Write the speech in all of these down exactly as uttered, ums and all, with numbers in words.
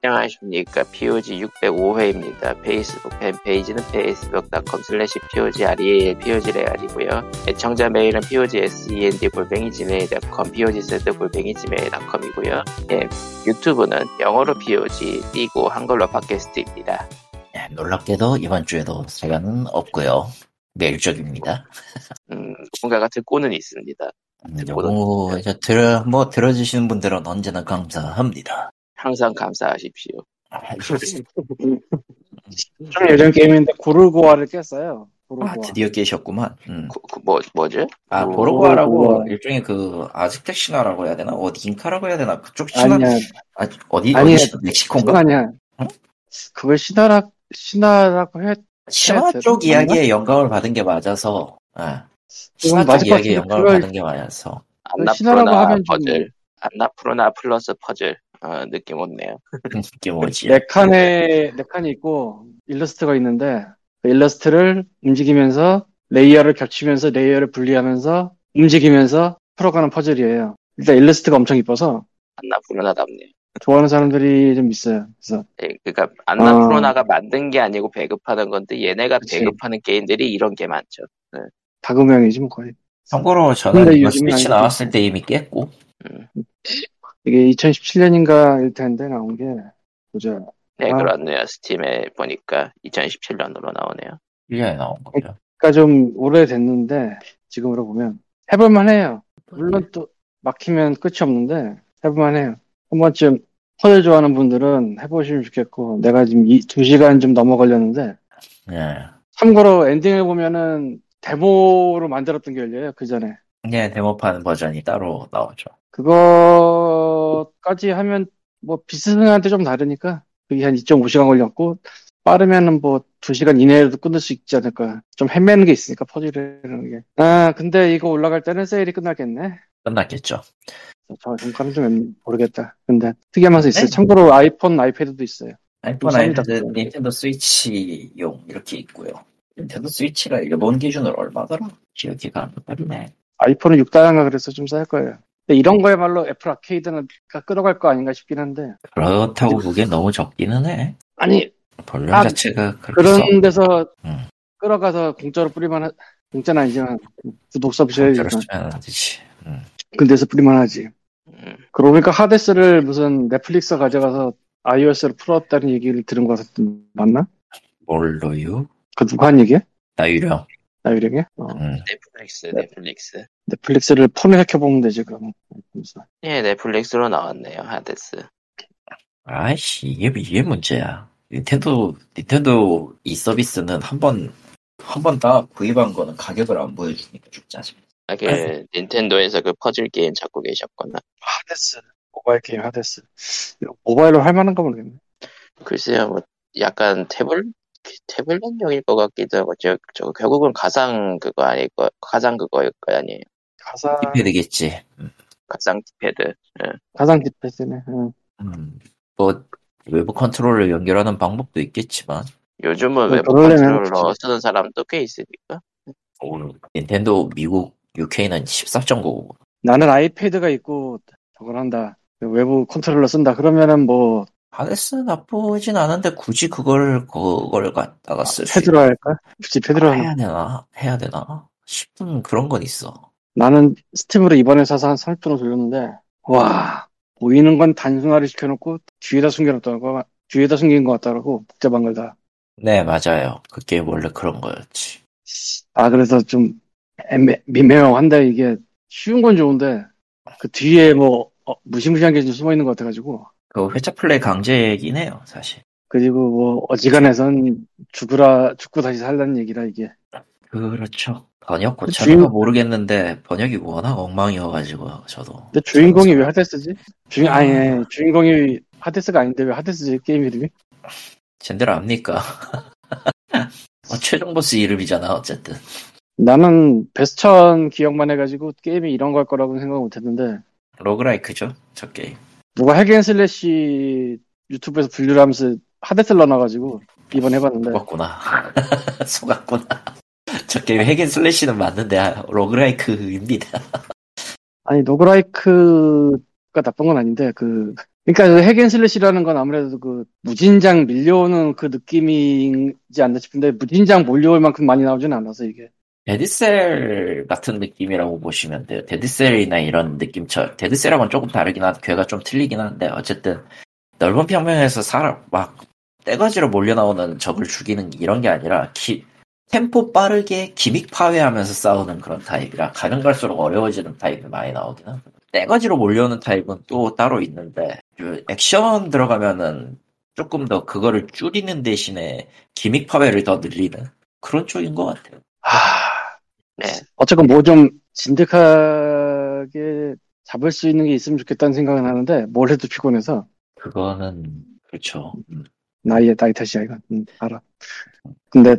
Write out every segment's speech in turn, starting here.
안녕하십니까. 피오지 육백오 회입니다. 페이스북 팬페이지는 facebook.com 슬래시 POGREAL, POGREAL이고요. 애청자 메일은 POGSEND 골뱅이 지메일.com, POGSEND 골뱅이 지메일.com이고요. 예, 유튜브는 영어로 피오지, 띄고 한글로 팟캐스트입니다. 네, 놀랍게도 이번 주에도 사연은 없고요. 매일적입니다. 음, 누군가가 듣고는 있습니다. 듣고는 요거 이제 들어 뭐 들어주시는 분들은 언제나 감사합니다. 항상 감사하십시오. 좀 예전 게임인데 고르고아를 깼어요. 고르고아. 아, 드디어 깨셨구만. 음. 그, 그 뭐, 뭐죠? 아, 뭐, 고르고아라고 고르고아. 일종의 그 아즈텍 신화라고 해야 되나? 어디 인카라고 해야 되나? 그쪽 신화. 아니야. 아, 어디 아니야. 어디 신화? 멕시코인가? 아니야. 응? 그걸 신화라 신화라고 해. 신화 해- 쪽 맞나? 이야기에 영감을 받은 게 맞아서. 예. 신화 맞을 쪽 것 이야기에 같은데 영감을 그걸- 받은 게 맞아서. 신화라고 안나푸르나 하면 좀- 퍼즐, 안나푸르나 플러스 퍼즐. 어, 느낌 없네요. 이게 뭐지? 네 칸에 네 칸이 있고 일러스트가 있는데 그 일러스트를 움직이면서 레이어를 겹치면서 레이어를 분리하면서 움직이면서 풀어가는 퍼즐이에요. 일단 일러스트가 엄청 이뻐서 안나푸르나답네요. 좋아하는 사람들이 좀 있어요. 그래서 예, 그러니까 안나푸르나가 만든 게 아니고 배급하는 건데 얘네가 그치. 배급하는 게임들이 이런 게 많죠. 다금형이지 뭐 거의. 참고로 저는 근데 이거 요즘은 스위치 안 나왔을 때 이미 깼고. 이게 이천십칠 년인가일 텐데 나온 게 보자. 네, 아. 그렇네요. 스팀에 보니까 이천십칠 년으로 나오네요. 일 년에 나온 거죠. 그러니까 좀 오래됐는데 지금으로 보면 해볼만 해요. 물론 또 막히면 끝이 없는데 해볼만 해요. 한 번쯤 퍼즐 좋아하는 분들은 해보시면 좋겠고 내가 지금 이, 두 시간 좀 넘어 걸렸는데 예. 참고로 엔딩을 보면은 데모로 만들었던 게 열려요. 그 전에. 예, 데모판 버전이 따로 나오죠. 그거까지 하면 뭐 비스승한테 좀 다르니까 그게 한 이 점 오 시간 걸렸고 빠르면은 뭐 두 시간 이내에도 끝낼 수 있지 않을까. 좀 헤매는 게 있으니까 퍼즐이라는 게. 아 근데 이거 올라갈 때는 세일이 끝나겠네. 끝났겠죠. 저 정가는 좀 모르겠다. 근데 특이한 맛이 있어요. 네. 참고로 아이폰, 아이패드도 있어요. 아이폰, 쌉니다, 아이패드, 그거. 닌텐도 스위치용 이렇게 있고요. 닌텐도 스위치가 일본 기준으로 얼마더라? 기억이 안 나네. 아이폰은 육 달러인가 그래서 좀 쌀 거예요. 근데 이런 거야말로 애플 아케이드는 끌어갈 거 아닌가 싶긴 한데. 그렇다고 그게 너무 적기는 해. 아니 볼륨 아, 자체가 그렇게 써. 그런 데서 음. 끌어가서 공짜로 뿌리만 하, 공짜는 아니지만 구독 서비스 해야지. 공짜로 쓰면 안 되지. 음. 그 데서 뿌리만 하지. 음, 그러고 보니까 하데스를 무슨 넷플릭스 가져가서 아이오에스로 풀었다는 얘기를 들은 것 같은데 맞나? 뭘로요? 그 누가 한 얘기야? 나유령. 나유령이? 어. 음. 넷플릭스, 네. 넷플릭스. 넷플릭스를 폰에 켜보면 되지 그럼. 예, 넷플릭스로 나왔네요. 하데스. 아이씨, 이게, 이게 문제야. 닌텐도, 닌텐도 이 서비스는 한 번, 한 번 다 구입한 거는 가격을 안 보여주니까 좀 짜증. 아, 그, 닌텐도에서 그 퍼즐 게임 찾고 계셨구나. 하데스. 모바일 게임 하데스. 모바일로 할 만한가 모르겠네. 글쎄요, 뭐, 약간 태블, 태블릿용일 것 같기도 하고, 저, 저, 결국은 가상 그거 아닐 거, 가상 그거일 거 아니에요. 가상, 디패드겠지. 음. 가상 디패드. 예. 가상 디패스네. 응. 음, 뭐, 외부 컨트롤러 연결하는 방법도 있겠지만, 요즘은 뭐, 외부 그러려면 컨트롤러 그치. 쓰는 사람도 꽤 있으니까. 오, 닌텐도 미국, 유케이는 십사 점 구. 나는 아이패드가 있고 저걸 한다. 외부 컨트롤러 쓴다. 그러면은 뭐 하데스 나쁘진 않은데 굳이 그걸, 그걸 갖다가 쓸 수 패드로 할까? 굳이 패드로 하는. 해야 되나? 해야 되나? 싶은 그런 건 있어. 나는 스팀으로 이번에 사서 한 삼십 분을 돌렸는데 와 보이는 건 단순화를 시켜놓고 뒤에다 숨겨놨다고 뒤에다 숨긴 것 같다고 복잡한 걸 다. 네, 맞아요. 그 게임 원래 그런 거였지. 아 그래서 좀 애매, 미묘한데 이게 쉬운 건 좋은데 그 뒤에 뭐 어, 무시무시한 게 좀 숨어 있는 것 같아가지고 그 회차 플레이 강제이긴 해요, 사실. 그리고 뭐 어지간해선 죽으라 죽고 다시 살라는 얘기라 이게. 그렇죠. 번역 그 고쳐는 주인- 모르겠는데 번역이 워낙 엉망이어가지고 저도. 근데 주인공이 저도 왜 하데스지? 주인 아니 주인공이 하데스가 아닌데 왜 하데스지 게임 이름이? 젠들 압니까? 어, 최종 보스 이름이잖아 어쨌든. 나는 베스천 기억만 해가지고 게임이 이런 걸 거라고 생각 못했는데 로그라이크죠 저 게임. 누가 핵앤슬래시 유튜브에서 분류를 하면서 하데스를 넣어놔가지고 이번 해봤는데 속았구나. 속았구나. 저 게임 핵인 슬래시는 맞는데 아, 로그라이크입니다. 아니 로그라이크가 나쁜 건 아닌데 그 그러니까 그 핵앤슬래시라는 건 아무래도 그 무진장 밀려오는 그 느낌이지 않나 싶은데 무진장 몰려올 만큼 많이 나오진 않아서 이게. 데드셀 같은 느낌이라고 보시면 돼요. 데드셀이나 이런 느낌처럼. 데드셀하고는 조금 다르긴 한데, 괴가 좀 틀리긴 한데, 어쨌든, 넓은 평면에서 사람, 막, 떼거지로 몰려 나오는 적을 죽이는 이런 게 아니라, 기, 템포 빠르게 기믹 파괴하면서 싸우는 그런 타입이라, 가면 갈수록 어려워지는 타입이 많이 나오긴 합니다. 떼거지로 몰려오는 타입은 또 따로 있는데, 그 액션 들어가면은, 조금 더 그거를 줄이는 대신에, 기믹 파괴를 더 늘리는 그런 쪽인 것 같아요. 하... 네. 어쨌건 뭐 좀 진득하게 잡을 수 있는 게 있으면 좋겠다는 생각은 하는데 뭘 해도 피곤해서. 그거는 그렇죠. 음. 나이에 나이 탓이야 이건. 음, 알아. 근데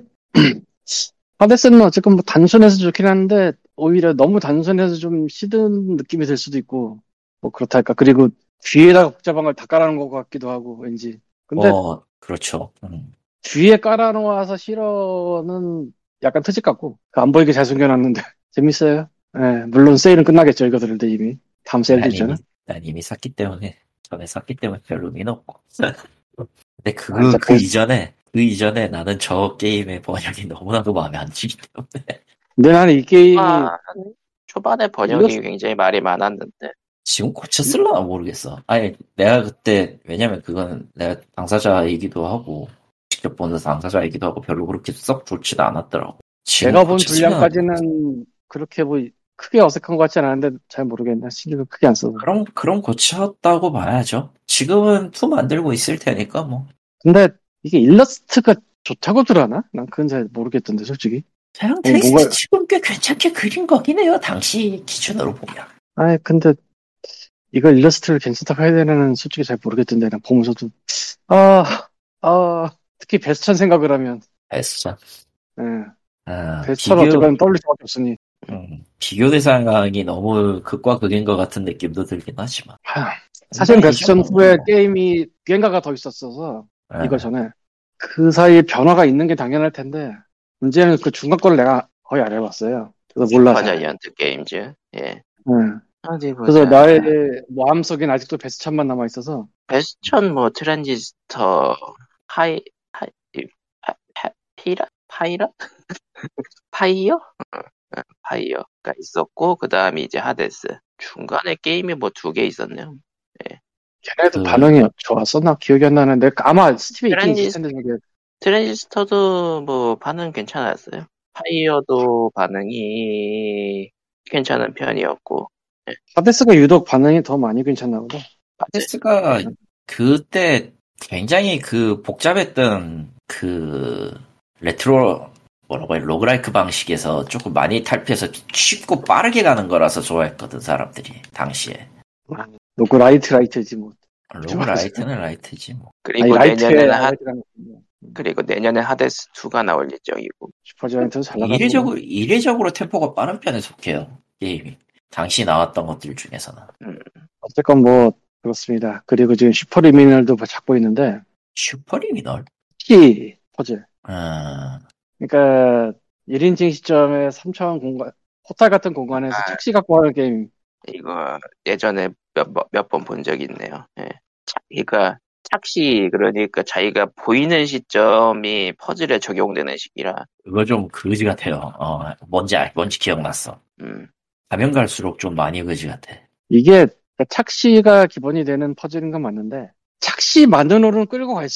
하데스는 어쨌건 뭐 단순해서 좋긴 한데 오히려 너무 단순해서 좀 시든 느낌이 들 수도 있고 뭐 그렇다 할까. 그리고 뒤에다가 복잡한 걸 다 깔아놓은 것 같기도 하고 왠지. 근데 어, 그렇죠. 음. 뒤에 깔아놓아서 싫어는 약간 트집 같고 안 보이게 잘 숨겨놨는데 재밌어요. 예, 물론 세일은 끝나겠죠 이거들도 이미 다음 세일도 난 있잖아. 이미, 난 이미 샀기 때문에, 전에 샀기 때문에 별 의미는 없고. 근데 그, 아, 진짜 그 베스트. 이전에, 그 이전에 나는 저 게임의 번역이 너무나도 마음에 안 들기 때문에. 근데 나는 이 게임이 아, 초반에 번역이 일러스, 굉장히 말이 많았는데. 지금 고쳤을라나 모르겠어. 아니, 내가 그때, 왜냐면 그건 내가 당사자이기도 하고, 직접 보는 당사자이기도 하고, 별로 그렇게 썩 좋지도 않았더라고. 지금 내가 본 고쳤으면, 분량까지는 그렇게 뭐 크게 어색한 것 같진 않은데 잘 모르겠네. 신경을 크게 안 써서. 그럼, 그럼 고쳤다고 봐야죠. 지금은 투 만들고 있을 테니까, 뭐. 근데 이게 일러스트가 좋다고 들어나? 난 그건 잘 모르겠던데 솔직히. 그냥 어, 테이스트 뭐가 지금 꽤 괜찮게 그린 거긴 해요. 당시 기준으로 보면. 아이 근데 이걸 일러스트를 괜찮다고 해야 되나는 솔직히 잘 모르겠던데 난 보면서도 아, 아 특히 베스천 생각을 하면 베스트. 예. 아, 베스천 비교, 어쩌면 떠올릴 수밖에 없으니 음, 비교 대상이 너무 극과 극인 것 같은 느낌도 들긴 하지만. 하, 사실 근데 이 베스천 정도면 후에 뭐, 게임이 비행가가 더 있었어서 이거 예, 전에 그 사이에 변화가 있는 게 당연할 텐데 문제는 그 중간 거를 내가 거의 안 해봤어요. 그래서 몰라 잘. 슈퍼자이언트 게임즈. 예. 예. 어디 그래서 보자. 나의 마음속엔 아직도 베스천만 남아 있어서 베스천 뭐 트랜지스터 파이 파이 파, 파, 피라 파이라 파이어 어, 파이어가 있었고 그 다음에 이제 하데스 중간에 게임이 뭐 두 개 있었네요. 예. 걔네도 그, 반응이 좋았어? 나 기억이 안 나는데 아마 스팀에 있긴 있을 트랜지 텐데 저게 트랜지스터도 뭐 반응 괜찮았어요. 파이어도 반응이 괜찮은 편이었고. 예. 하데스가 유독 반응이 더 많이 괜찮나 보다. 하데스가 그때 굉장히 그 복잡했던 그 레트로 뭐라고 해 로그라이크 방식에서 조금 많이 탈피해서 쉽고 빠르게 가는 거라서 좋아했거든 사람들이 당시에. 노그 라이트 라이트지 뭐. 로그라이트는 라이트지 뭐. 아니 그리고 라이트에 내년에는 하 라이트가 그리고 내년에 하데스 이가 나올 예정이고. 슈퍼자이언트도 잘 나가는 거. 이례적으로 이례적으로 템포가 빠른 편에 속해요 게임이. 당시 나왔던 것들 중에서는. 음, 어쨌건 뭐 그렇습니다. 그리고 지금 슈퍼리미널도 찾고 있는데 슈퍼리미널? 키 퍼즐. 음, 그러니까 일 인칭 시점에 삼 차원 공간, 호텔 같은 공간에서 아, 착시 갖고 하는 게임. 이거 예전에 몇 몇 번 본 적이 있네요. 예. 자- 그러니까 착시 그러니까 자기가 보이는 시점이 퍼즐에 적용되는 시기라. 그거 좀 그지 같아요. 어, 뭔지 알, 뭔지 기억났어. 음, 가면 갈수록 좀 많이 그지 같아. 이게 착시가 기본이 되는 퍼즐인 건 맞는데 착시만으로는 끌고 갈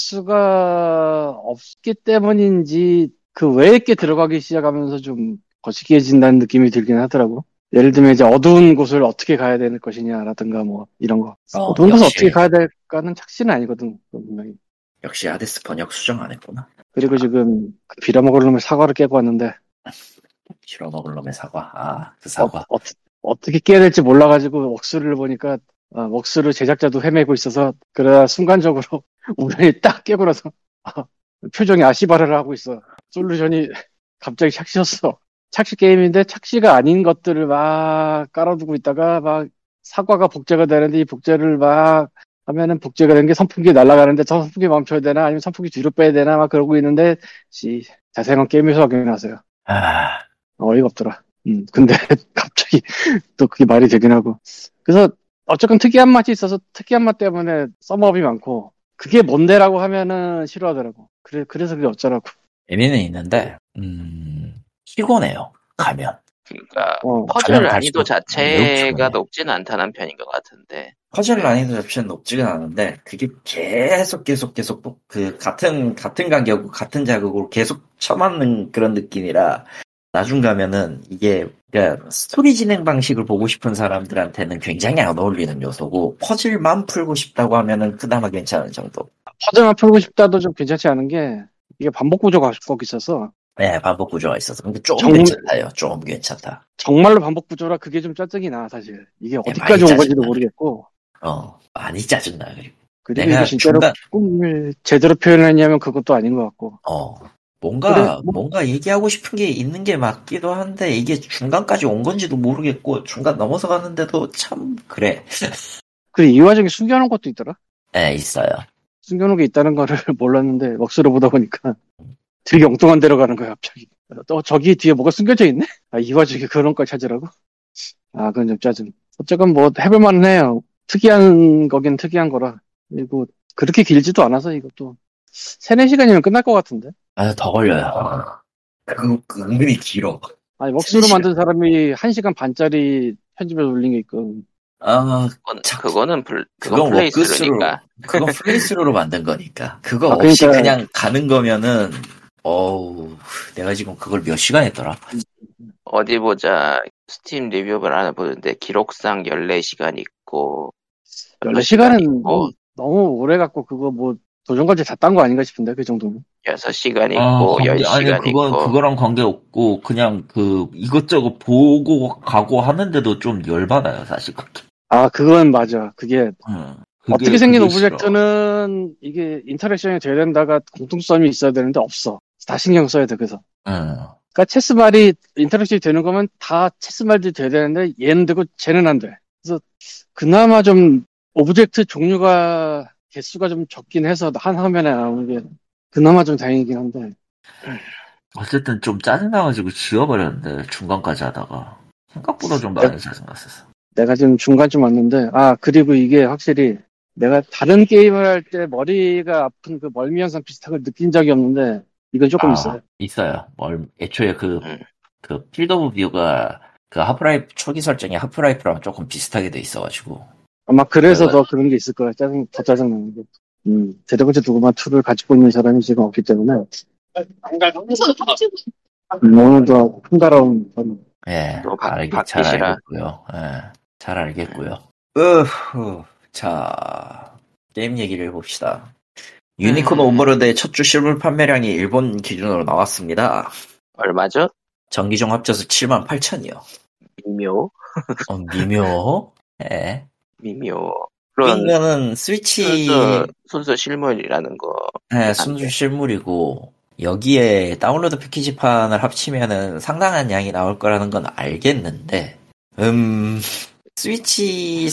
수가 없기 때문인지 그 외의 게 들어가기 시작하면서 좀 거시기해진다는 느낌이 들긴 하더라고. 예를 들면 이제 어두운 곳을 어떻게 가야 되는 것이냐라든가 뭐 이런 거. 어, 어두운 곳을 어떻게 역시, 가야 될까는 착시는 아니거든 분명히. 역시 아데스 번역 수정 안 했구나. 그리고 지금 그 빌어먹을 놈의 사과를 깨고 왔는데 빌어먹을 놈의 사과. 아, 그 어, 사과. 어, 어떻게 깨야 될지 몰라가지고 웍스를 보니까 아, 웍스를 제작자도 헤매고 있어서 그러다 순간적으로 우연히 딱 깨고 나서 아, 표정이 아시바라를 하고 있어. 솔루션이 갑자기 착시였어. 착시 게임인데 착시가 아닌 것들을 막 깔아두고 있다가 막 사과가 복제가 되는데 이 복제를 막 하면은 복제가 된 게 선풍기 날아가는데 저 선풍기 멈춰야 되나 아니면 선풍기 뒤로 빼야 되나 막 그러고 있는데 씨, 자세한 건 게임에서 확인하세요. 아, 어이가 없더라. 음, 근데 갑자기 또 그게 말이 되긴 하고. 그래서 어쨌건 특이한 맛이 있어서 특이한 맛 때문에 썸업이 많고 그게 뭔데라고 하면은 싫어하더라고. 그래 그래서 그게 어쩌라고. 의미는 있는데 음 피곤해요. 가면 그러니까 어, 퍼즐 가면 난이도 갈수록 매우 자체가 피곤해. 높진 않다는 편인 것 같은데. 퍼즐 난이도 자체는 높지는 않은데 그게 계속 계속 계속 또 그 같은 같은 간격 같은 자극으로 계속 쳐맞는 그런 느낌이라 나중 가면은 이게 그러니까 스토리 진행 방식을 보고 싶은 사람들한테는 굉장히 안 어울리는 요소고 퍼즐만 풀고 싶다고 하면은 그나마 괜찮은 정도. 퍼즐만 풀고 싶다도 좀 괜찮지 않은 게 이게 반복 구조가 꼭 있어서 네, 반복 구조가 있어서 근데 조금 정, 괜찮다요. 조금 괜찮다. 정말로 반복 구조라 그게 좀 짜증이 나 사실. 이게 네, 어디까지 많이 온 건지도 짜증나. 모르겠고 어, 많이 짜증나. 그리고 그리고 이게 내가 진짜로 중간 꿈을 제대로 표현했냐면 그것도 아닌 것 같고. 어 그래 뭔가 뭐 뭔가 얘기하고 싶은 게 있는 게 맞기도 한데 이게 중간까지 온 건지도 모르겠고 중간 넘어서 가는데도 참 그래. 그래 이 와중에 숨겨놓은 것도 있더라. 네, 있어요. 숨겨놓은 게 있다는 거를 몰랐는데 먹수로 보다 보니까 되게 엉뚱한 데로 가는 거야 갑자기. 또 저기 뒤에 뭐가 숨겨져 있네? 아, 이 와중에 그런 걸 찾으라고? 아 그건 좀 짜증. 어쨌건 뭐 해볼만은 해요. 특이한 거긴 특이한 거라. 그리고 그렇게 길지도 않아서 이것도 세네 시간이면 끝날 것 같은데. 아, 더 걸려요. 그거 은근히 길어. 아니 세네 먹수로 시간. 만든 사람이 한 시간 반짜리 편집에 올린 게 있고. 아, 그건, 참, 그거는 플, 그건 그건 워크스루, 플레이스루니까. 그건 플레이스루로 만든 거니까. 그거 아 없이 그러니까 그냥 가는 거면은, 어우, 내가 지금 그걸 몇 시간 했더라? 어디 보자. 스팀 리뷰를 하나 보는데 기록상 열네 시간 있고 여섯 시간 열네 시간은 있고 너무, 너무 오래 갖고 그거 뭐 도전과제 다 딴 거 아닌가 싶은데 그 정도면. 여섯 시간 아, 있고 관계, 아니, 열 시간 그건, 있고 그거랑 관계없고, 그냥 그, 이것저것 보고 가고 하는데도 좀 열받아요, 사실. 아 그건 맞아. 그게 음, 어떻게 그게, 생긴 그게 싫어. 오브젝트는 이게 인터랙션이 돼야 된다가 공통점이 있어야 되는데 없어. 다 신경 써야 돼 그래서. 음, 그러니까 체스 말이 인터랙션이 되는 거면 다 체스 말들이 돼야 되는데 얘는 되고 쟤는 안 돼. 그래서 그나마 좀 오브젝트 종류가 개수가 좀 적긴 해서 한 화면에 나오는 게 그나마 좀 다행이긴 한데. 어쨌든 좀 짜증나가지고 지워버렸는데, 중간까지 하다가. 생각보다 좀 많이 짜증났었어. 내가 지금 중간쯤 왔는데, 아, 그리고 이게 확실히 내가 다른 게임을 할 때 머리가 아픈 그 멀미 현상 비슷한 걸 느낀 적이 없는데, 이건 조금 아, 있어요. 있어요. 뭘, 애초에 그, 음. 그, 필드 오브 뷰가, 그 하프라이프, 초기 설정이 하프라이프랑 조금 비슷하게 돼 있어가지고. 아마 그래서 그거- 더 그런 게 있을 거야. 짜증, 더 짜증나는 게. 음, 드래곤즈 두고만 이를 가지고 있는 사람이 지금 없기 때문에, 음, 오늘도 풍다라운, 전- 예, 또 바, 알겠, 잘 바뀌시라. 알겠고요. 예, 잘 알겠고요. 으흐, 자, 게임 얘기를 해봅시다. 유니콘 음. 오버로드의 첫 주 실물 판매량이 일본 기준으로 나왔습니다. 얼마죠? 전기종 합쳐서 칠만 팔천이요. 미묘 어, 미묘? 예. 미묘 그런 웃긴 거는 스위치, 순수 순수 실물이라는 거. 예, 순수 실물이고, 여기에 다운로드 패키지판을 합치면은 상당한 양이 나올 거라는 건 알겠는데, 음, 스위치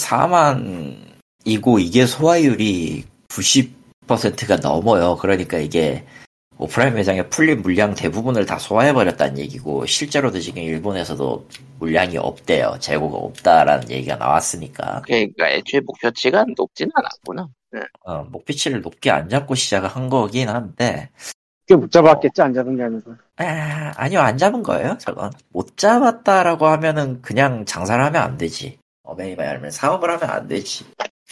사만이고 이게 소화율이 구십 퍼센트가 넘어요. 그러니까 이게 오프라인 매장에 풀린 물량 대부분을 다 소화해버렸다는 얘기고, 실제로도 지금 일본에서도 물량이 없대요. 재고가 없다라는 얘기가 나왔으니까. 그러니까 애초에 목표치가 높진 않았구나. 네. 어, 목표치를 높게 안 잡고 시작한 거긴 한데, 꽤 못 잡았겠지, 안 잡은 게 아니고. 아, 아니요, 안 잡은 거예요, 저건. 못 잡았다라고 하면은 그냥 장사를 하면 안 되지. 어메이 말하면 사업을 하면 안 되지.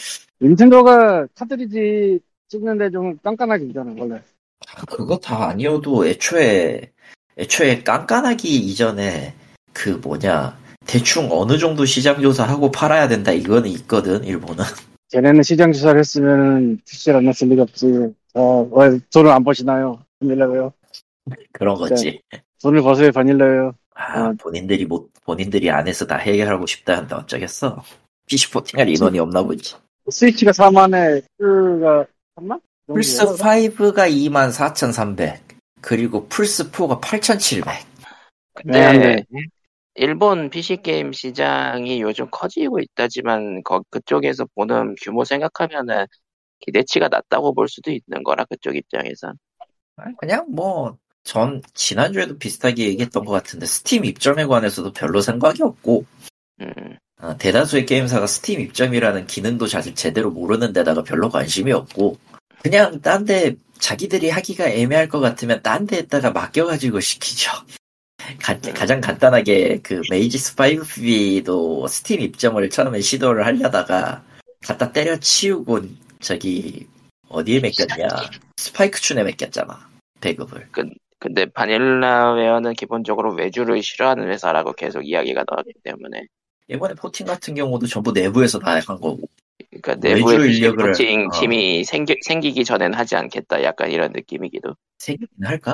닌텐도가 카트리지 찍는데 좀 깐깐하게 있잖아, 원래. 그거 다 아니어도 애초에, 애초에 깐깐하기 이전에 그 뭐냐, 대충 어느 정도 시장 조사하고 팔아야 된다, 이거는 있거든, 일본은. 걔네는 시장 조사를 했으면은 출시를 안 했을 리가 없지. 어, 왜 돈을 안 버시나요? 바닐라요. 그런 거지. 돈을 버서야 바닐라요. 아, 어. 본인들이 못, 본인들이 안에서 다 해결하고 싶다 한데 어쩌겠어. 피씨 포팅할 인원이 없나 보지. 스위치가 사만에, 플스가 삼만? 플스오가 이만 사천삼백, 그리고 플스사가 팔천칠백. 근데 네. 일본 피씨 게임 시장이 요즘 커지고 있다지만 거, 그쪽에서 보는 규모 생각하면은 기대치가 낮다고 볼 수도 있는 거라 그쪽 입장에선. 그냥 뭐, 전, 지난주에도 비슷하게 얘기했던 것 같은데, 스팀 입점에 관해서도 별로 생각이 없고, 음, 어, 대다수의 게임사가 스팀 입점이라는 기능도 사실 제대로 모르는 데다가 별로 관심이 없고 그냥 딴 데 자기들이 하기가 애매할 것 같으면 딴 데에다가 맡겨가지고 시키죠. 가, 가장 간단하게 그 메이지스 파이브비도 스팀 입점을 처음에 시도를 하려다가 갖다 때려치우고 저기 어디에 맡겼냐 스파이크춘에 맡겼잖아 배급을. 그, 근데 바닐라웨어는 기본적으로 외주를 싫어하는 회사라고 계속 이야기가 나왔기 때문에 이번에 포팅 같은 경우도 전부 내부에서 다 한 거고. 그러니까 내부의 외주 인력을 포팅 어. 팀이 생기, 생기기 전엔 하지 않겠다 약간 이런 느낌이기도. 생기긴 할까?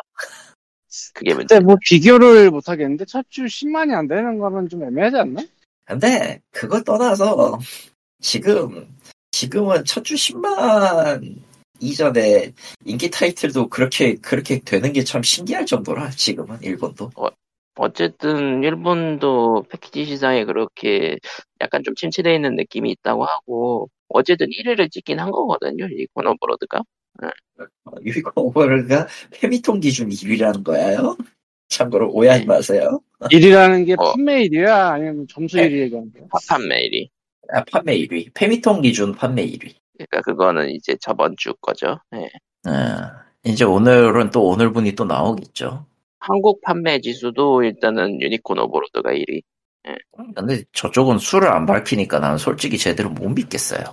그게 문제. 근데 뭐 비교를 못 하겠는데 첫 주 십만이 안 되는 거는 좀 애매하지 않나? 근데 그걸 떠나서 지금 지금은 첫 주 십만 이전에 인기 타이틀도 그렇게 그렇게 되는 게 참 신기할 정도라 지금은 일본도. 어, 어쨌든 일본도 패키지 시장에 그렇게 약간 좀 침체되어 있는 느낌이 있다고 하고 어쨌든 일 위를 찍긴 한 거거든요. 이 코너브로드가. 유리콘 오버가 페미통 기준 일 위라는 거야요? 참고로 오해하지 마세요. 일이라는 게 어. 판매 일이야? 아니면 점수 네. 일이 얘기하는 거야? 판매 일 위. 아, 판매 일 위. 페미통 기준 판매 일 위. 그러니까 그거는 이제 저번 주 거죠. 예. 아, 이제 오늘은 또 오늘분이 또 나오겠죠. 한국 판매 지수도 일단은 유니콘 오버로드가 일 위. 근데 저쪽은 수를 안 밝히니까 나는 솔직히 제대로 못 믿겠어요.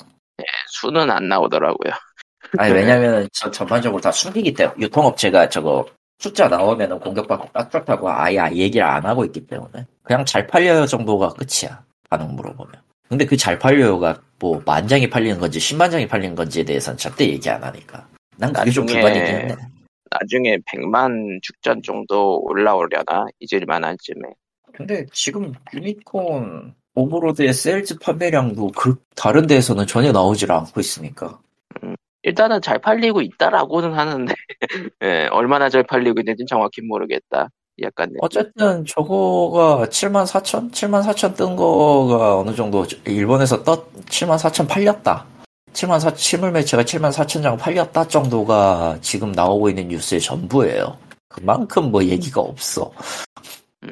수는 안 나오더라고요. 아니 왜냐면 저 전반적으로 다 숨기기 때문에 유통업체가 저거 숫자 나오면은 공격받고 깍깍하고 아예 얘기를 안 하고 있기 때문에 그냥 잘 팔려요 정도가 끝이야. 반응 물어보면. 근데 그 잘 팔려요가 뭐 만 장이 팔리는 건지 십만 장이 팔리는 건지에 대해서는 절대 얘기 안 하니까 난 그게 좀 불만이긴 한데. 나중에 백만 축전 정도 올라오려나 잊을만한 쯤에. 근데 지금 유니콘 오버로드의 세일즈 판매량도 그 다른 데에서는 전혀 나오질 않고 있으니까. 음, 일단은 잘 팔리고 있다라고는 하는데 예, 얼마나 잘 팔리고 있는지 정확히 모르겠다. 약간 느낌. 어쨌든 저거가 칠만 사천? 칠만 사천 뜬 거가 어느 정도 일본에서 떴 칠만 사천 팔렸다. 칠만 사 실물 매체가 칠만 사천 장 팔렸다 정도가 지금 나오고 있는 뉴스의 전부예요. 그만큼 뭐 얘기가 없어. 음,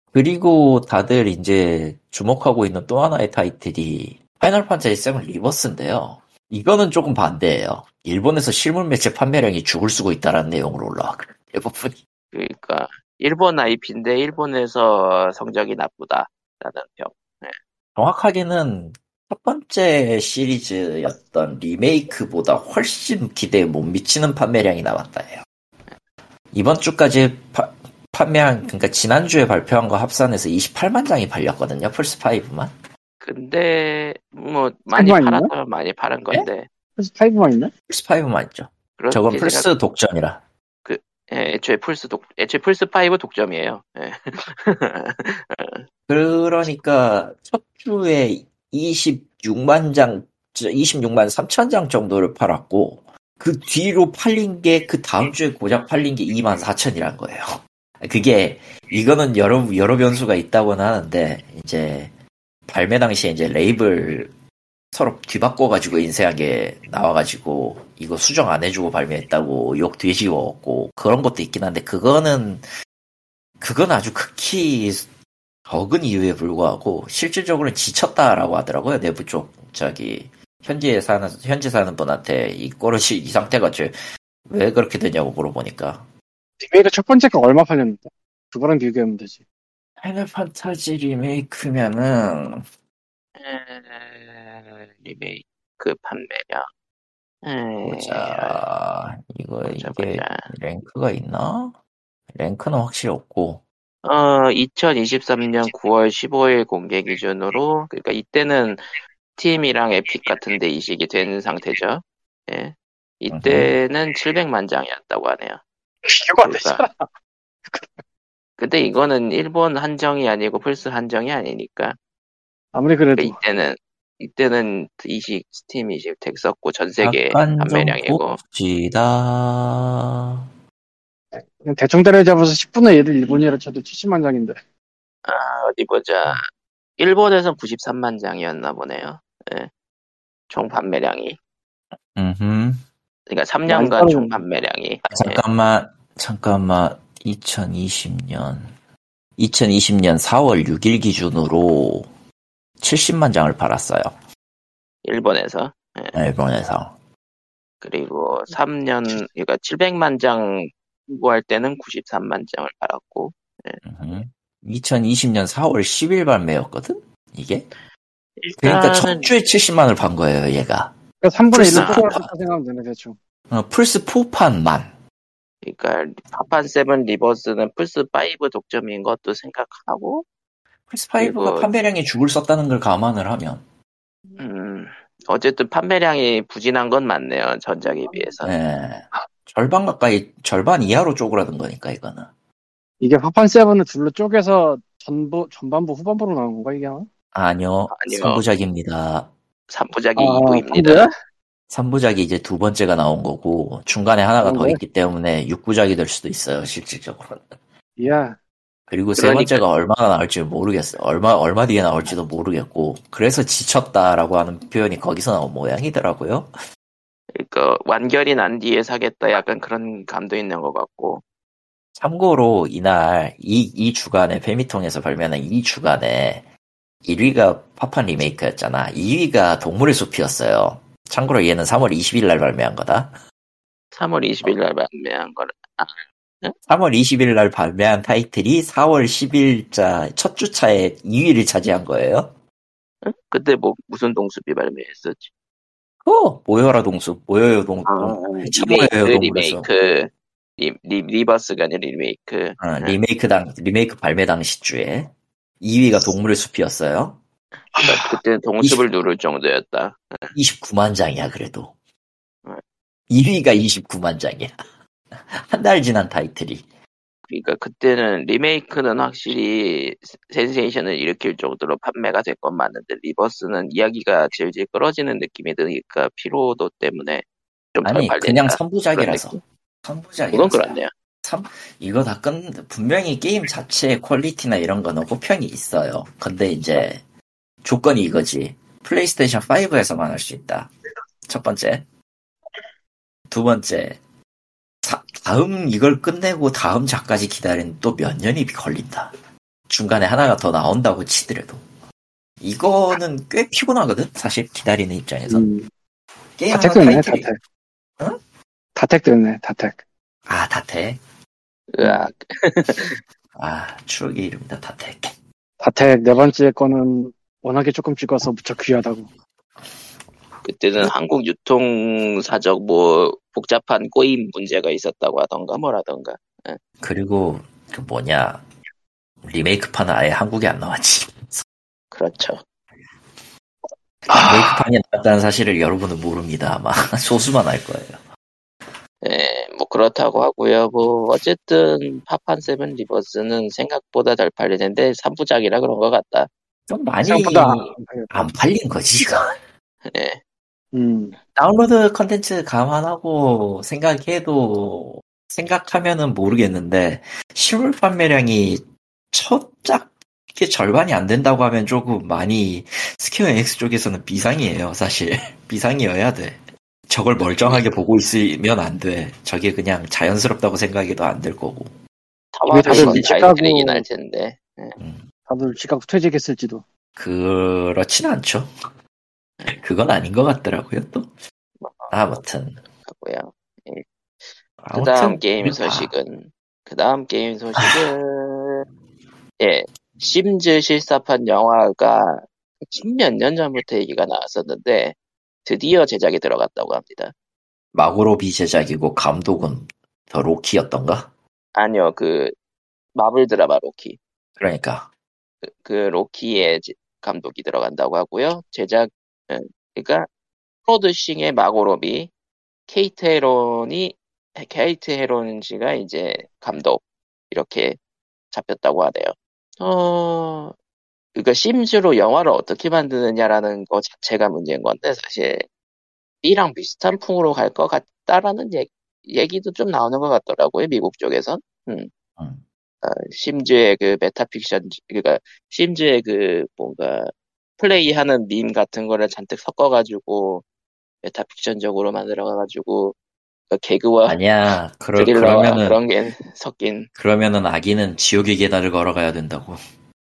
그리고 다들 이제 주목하고 있는 또 하나의 타이틀이 파이널 판타지 칠 리버스인데요. 이거는 조금 반대예요. 일본에서 실물 매체 판매량이 죽을 쓰고 있다라는 내용으로 올라와. 대부분이. 그러니까 일본 아이피인데 일본에서 성적이 나쁘다라는 평. 정확하게는 첫 번째 시리즈였던 리메이크보다 훨씬 기대에 못 미치는 판매량이 나왔다 해요. 이번 주까지 파, 판매한, 그러니까 지난주에 발표한 거 합산해서 이십팔만 장이 팔렸거든요. 플스오만. 근데 뭐 많이 팔만 있나? 팔았어요. 많이 팔은 건데. 그래서 파이브만 있나? 플스오만 있죠. 그렇게 저건 제가- 플스 독점이라. 예, 애초에 플스 독, 애초에 플스 오 독점이에요. 예. 그러니까 첫 주에 이십육만 장, 이십육만 삼천 장 정도를 팔았고 그 뒤로 팔린 게 그 다음 주에 고작 팔린 게 이만 사천이란 거예요. 그게 이거는 여러 여러 변수가 있다고는 하는데 이제 발매 당시에 이제 레이블 서로 뒤바꿔가지고 인쇄하게 나와가지고 이거 수정 안 해주고 발매했다고 욕 뒤집어먹고 그런 것도 있긴 한데 그거는 그건 아주 극히 적은 이유에 불구하고 실질적으로는 지쳤다라고 하더라고요. 내부 쪽 저기 현지에 사는 현지 사는 분한테 이 꼴이 이 상태가 왜 그렇게 되냐고 물어보니까 리메이크 첫 번째가 얼마 팔렸는데? 그거랑 비교하면 되지. 파이널 판타지 리메이크면은 에, 리메이크 판매량. 에, 보자 이거 보자, 이게 보자. 랭크가 있나? 랭크는 확실히 없고 어, 이천이십삼 년 구월 십오일 공개 기준으로, 그러니까 이때는 스팀이랑 에픽 같은데 이식이 된 상태죠. 예. 이때는 칠백만 장이었다고 하네요. 비교가 안 그러니까. 되잖아. 근데 이거는 일본 한정이 아니고 플스 한정이 아니니까. 아무리 그래도. 그러니까 이때는, 이때는 이식, 스팀 이식 됐었고, 전 세계 약간 좀 판매량이고. 봅시다. 그냥 대충 때려잡아서 십분의 일을 일본이라 쳐도 칠십만 장인데. 아, 어디 보자. 일본에선 구십삼만 장이었나 보네요. 예. 총 판매량이. 음흠. 그러니까 삼 년간 많이 총 판매량이. 아, 잠깐만, 잠깐만. 이천이십 년, 이천이십 년 사월 육일 기준으로 칠십만 장을 팔았어요. 일본에서. 예. 일본에서. 그리고 삼 년, 그러니까 칠백만 장 홍보할 때는 구십삼만 장을 팔았고. 예. 음. 이천이십 년 사월 십일 발매였거든? 이게? 그러니까 첫 일단은 주에 칠십만을 판 거예요, 얘가. 그러니까 삼분의 일로 플스- 쪼개서 생각하면 되네, 대충. 어, 플스사판만. 그러니까 파판 세븐 리버스는 플스 파이브 독점인 것도 생각하고, 플스오가 그리고- 판매량이 죽을 썼다는 걸 감안을 하면. 음, 어쨌든 판매량이 부진한 건 맞네요. 전작에 비해서. 예. 절반 가까이, 절반 이하로 쪼그라든 거니까, 이거는. 이게 파판 세븐을 둘로 쪼개서 전부, 전반부, 후반부로 나온 건가, 이게 아마? 아니요, 아니요. 삼 부작입니다. 삼 부작이 아, 이 부입니다. 삼 부야? 삼 부작이 이제 두 번째가 나온 거고, 중간에 하나가 더 그런가요? 있기 때문에 육 부작이 될 수도 있어요, 실질적으로는. 이야. 그리고 세 그러니까- 번째가 얼마나 나올지 모르겠어요. 얼마, 얼마 뒤에 나올지도 모르겠고, 그래서 지쳤다라고 하는 표현이 거기서 나온 모양이더라고요. 그러니까 완결이 난 뒤에 사겠다 약간 그런 감도 있는 것 같고. 참고로 이날, 이, 이 주간에, 페미통에서 발매하는 이 주간에 일 위가 파판 리메이크였잖아. 이 위가 동물의 숲이었어요. 참고로 얘는 삼월 이십일 날 발매한 거다. 삼월 이십일 날 발매한 거를. 삼월 이십일 날 발매한 타이틀이 사월 십일자 첫 주차에 이 위를 차지한 거예요. 응? 그때 뭐 무슨 동숲이 발매했었지? 어, 모여라 동숲, 모여요 동, 아, 동, 리메이크, 모여요 동물에서. 리메이크, 리, 리, 리버스가 아니라 리메이크. 어, 리메이크 당, 리메이크 발매 당시 주에 이 위가 동물의 숲이었어요. 그러니까 그때 동숲을 누를 정도였다. 이십구만 장이야, 그래도. 응. 이 위가 이십구만 장이야. 한 달 지난 타이틀이. 그러니까 그때는 리메이크는 확실히 센세이션을 일으킬 정도로 판매가 될 건 맞는데 리버스는 이야기가 질질 끌어지는 느낌이 드니까 피로도 때문에 좀 덜 아니, 팔린다. 그냥 삼 부작이라서. 그런 삼 부작이라서. 그건 그렇네요. 삼, 이거 다 끝, 분명히 게임 자체의 퀄리티나 이런 거는 호평이 있어요. 근데 이제, 조건이 이거지. 플레이스테이션 파이브에서만 할 수 있다. 첫 번째. 두 번째. 사- 다음 이걸 끝내고 다음 작까지 기다리는 또 몇 년이 걸린다. 중간에 하나가 더 나온다고 치더라도. 이거는 꽤 피곤하거든? 사실 기다리는 입장에서. 음, 게임 다택 하나 됐네, 타이틀이. 다택. 응? 다택 됐네, 다택. 아, 다택. 으악. 아, 추억의 이름이다, 다택. 다택 네 번째 거는 워낙에 조금 찍어서 무척 귀하다고. 그때는 한국 유통사적 뭐 복잡한 꼬임 문제가 있었다고 하던가 뭐라던가. 그리고 그 뭐냐 리메이크판은 아예 한국에 안 나왔지. 그렇죠. 리메이크판이 나왔다는 사실을 여러분은 모릅니다. 아마 소수만 알 거예요. 예, 뭐 그렇다고 하고요. 뭐 어쨌든 파판 세븐 리버스는 생각보다 덜 팔리는데 삼 부작이라 그런 것 같다. 좀 많이 생각보다 안 안 팔린 거지 이거. 예. 음, 다운로드 컨텐츠 감안하고 생각해도 생각하면은 모르겠는데 실물 판매량이 첫작게 절반이 안 된다고 하면 조금 많이 스퀘어 엑스 쪽에서는 비상이에요. 사실 비상이어야 돼. 저걸 멀쩡하게 보고 있으면 안 돼. 저게 그냥 자연스럽다고 생각해도 안 될 거고. 타와도 다들 이건 시카고- 타이틀이긴 할 텐데. 음, 다들 시각 퇴직했을지도. 그렇진 않죠. 그건 아닌 것 같더라고요 또. 아무튼 하고요. 그 아무튼 다음 게임 아, 소식은 그 다음 게임 소식은 예 심즈 실사판 영화가 십몇 년 전부터 얘기가 나왔었는데 드디어 제작에 들어갔다고 합니다. 마고로비 제작이고 감독은 더 로키였던가? 아니요, 그 마블 드라마 로키. 그러니까 그, 그 로키의 제- 감독이 들어간다고 하고요. 제작 음, 그러니까 프로듀싱의 마고로비, 케이트 헤론이 케이트 헤론 씨가 이제 감독 이렇게 잡혔다고 하네요. 어, 그러니까 심즈로 영화를 어떻게 만드느냐라는 거 자체가 문제인 건데 사실 B랑 비슷한 풍으로 갈 것 같다라는 얘기, 얘기도 좀 나오는 것 같더라고요. 미국 쪽에선. 음. 음, 어, 심즈의 그 메타픽션, 그러니까 심즈의 그 뭔가 플레이하는 밈 같은 거를 잔뜩 섞어가지고 메타픽션적으로 만들어가가지고 그 개그와 아니야. 그러, 스릴러와 그러면은 그런 게 섞인. 그러면은 아기는 지옥의 계단을 걸어가야 된다고.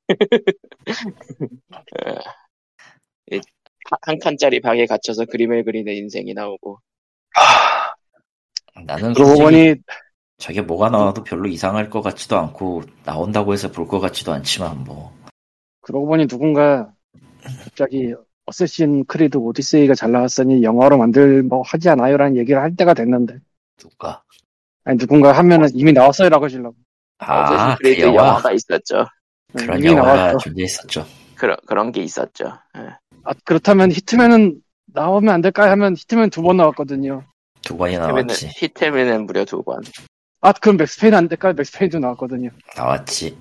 이 한 칸짜리 방에 갇혀서 그림을 그리는 인생이 나오고. 아, 나는 그러고 솔직히 보니 저게 뭐가 나와도 별로 이상할 것 같지도 않고 나온다고 해서 볼 것 같지도 않지만 뭐 그러고 보니 누군가 갑자기 어쌔신 크리드 오디세이가 잘 나왔으니 영화로 만들 뭐 하지 않아요라는 얘기를 할 때가 됐는데, 누가 아니 누군가 하면은 이미 나왔어요라고 하시려고. 어쌔신 아 그 크리드 영화 영화가 있었죠. 그런 이미 영화가 나왔어. 존재했었죠. 그런 그런 게 있었죠. 예. 아, 그렇다면 히트맨은 나오면 안 될까 하면 히트맨 두 번 나왔거든요. 두 번이 히트맨은, 나왔지. 히트맨은 무려 두 번. 아, 그럼 맥스페인 안 될까? 맥스페인도 나왔거든요. 나왔지.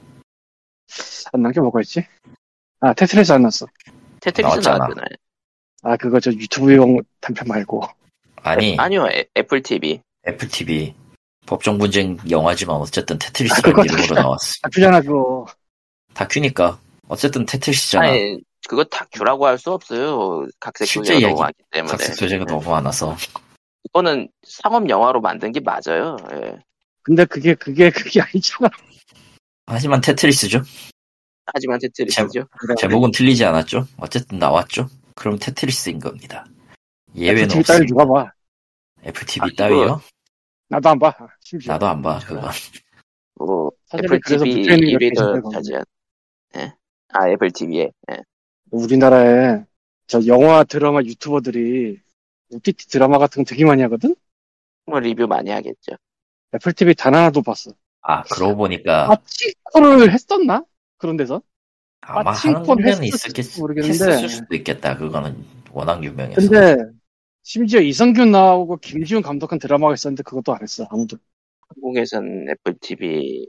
안 나온 게 뭐가 있지? 아, 테트리스 안 나왔어. 테트리스 나왔잖아. 나왔잖아요. 아, 그거 저 유튜브용 단편 말고. 아니 아니요, 애, 애플 티비. 애플 티비 법정 분쟁 영화지만 어쨌든 아, 테트리스라는 그거 이름으로 다큐- 나왔어. 다큐잖아, 그거. 다큐니까 어쨌든 테트리스잖아. 아니, 그거 다큐라고 할 수 없어요. 각색 실제 소재가 이야기, 너무 많기 때문에. 각색 소재가 예. 너무 많아서. 이거는 상업 영화로 만든 게 맞아요. 예. 근데 그게, 그게, 그게 아니잖아. 하지만 테트리스죠. 하지만 테트리스죠. 제목은 틀리지 않았죠. 어쨌든 나왔죠. 그럼 테트리스인 겁니다. 예외는 애플 티비 딸 없습니다. 누가 봐? 애플 티비 아, 따위요? 나도 안 봐. 심지어. 나도 안 봐. 그건. 뭐 사전에 애플 그래서 티비 붙여있는 게 일 위를 계신데, 거기. 차지한. 예. 아, 애플 티비에. 예. 우리나라에 저 영화, 드라마 유튜버들이 오티티 드라마 같은 거 되게 많이 하거든? 뭐 리뷰 많이 하겠죠. 애플 티비 단 하나도 봤어. 아, 그러고 보니까 빠치코를 했었나? 그런 데서? 아마 빠칭코를 하는 데는 했을지 있었겠, 모르겠는데. 했을 수도 있겠다. 그거는 워낙 유명해서. 근데 심지어 이성균 나오고 김지훈 감독한 드라마가 있었는데 그것도 안 했어, 아무도. 한국에선 애플 티비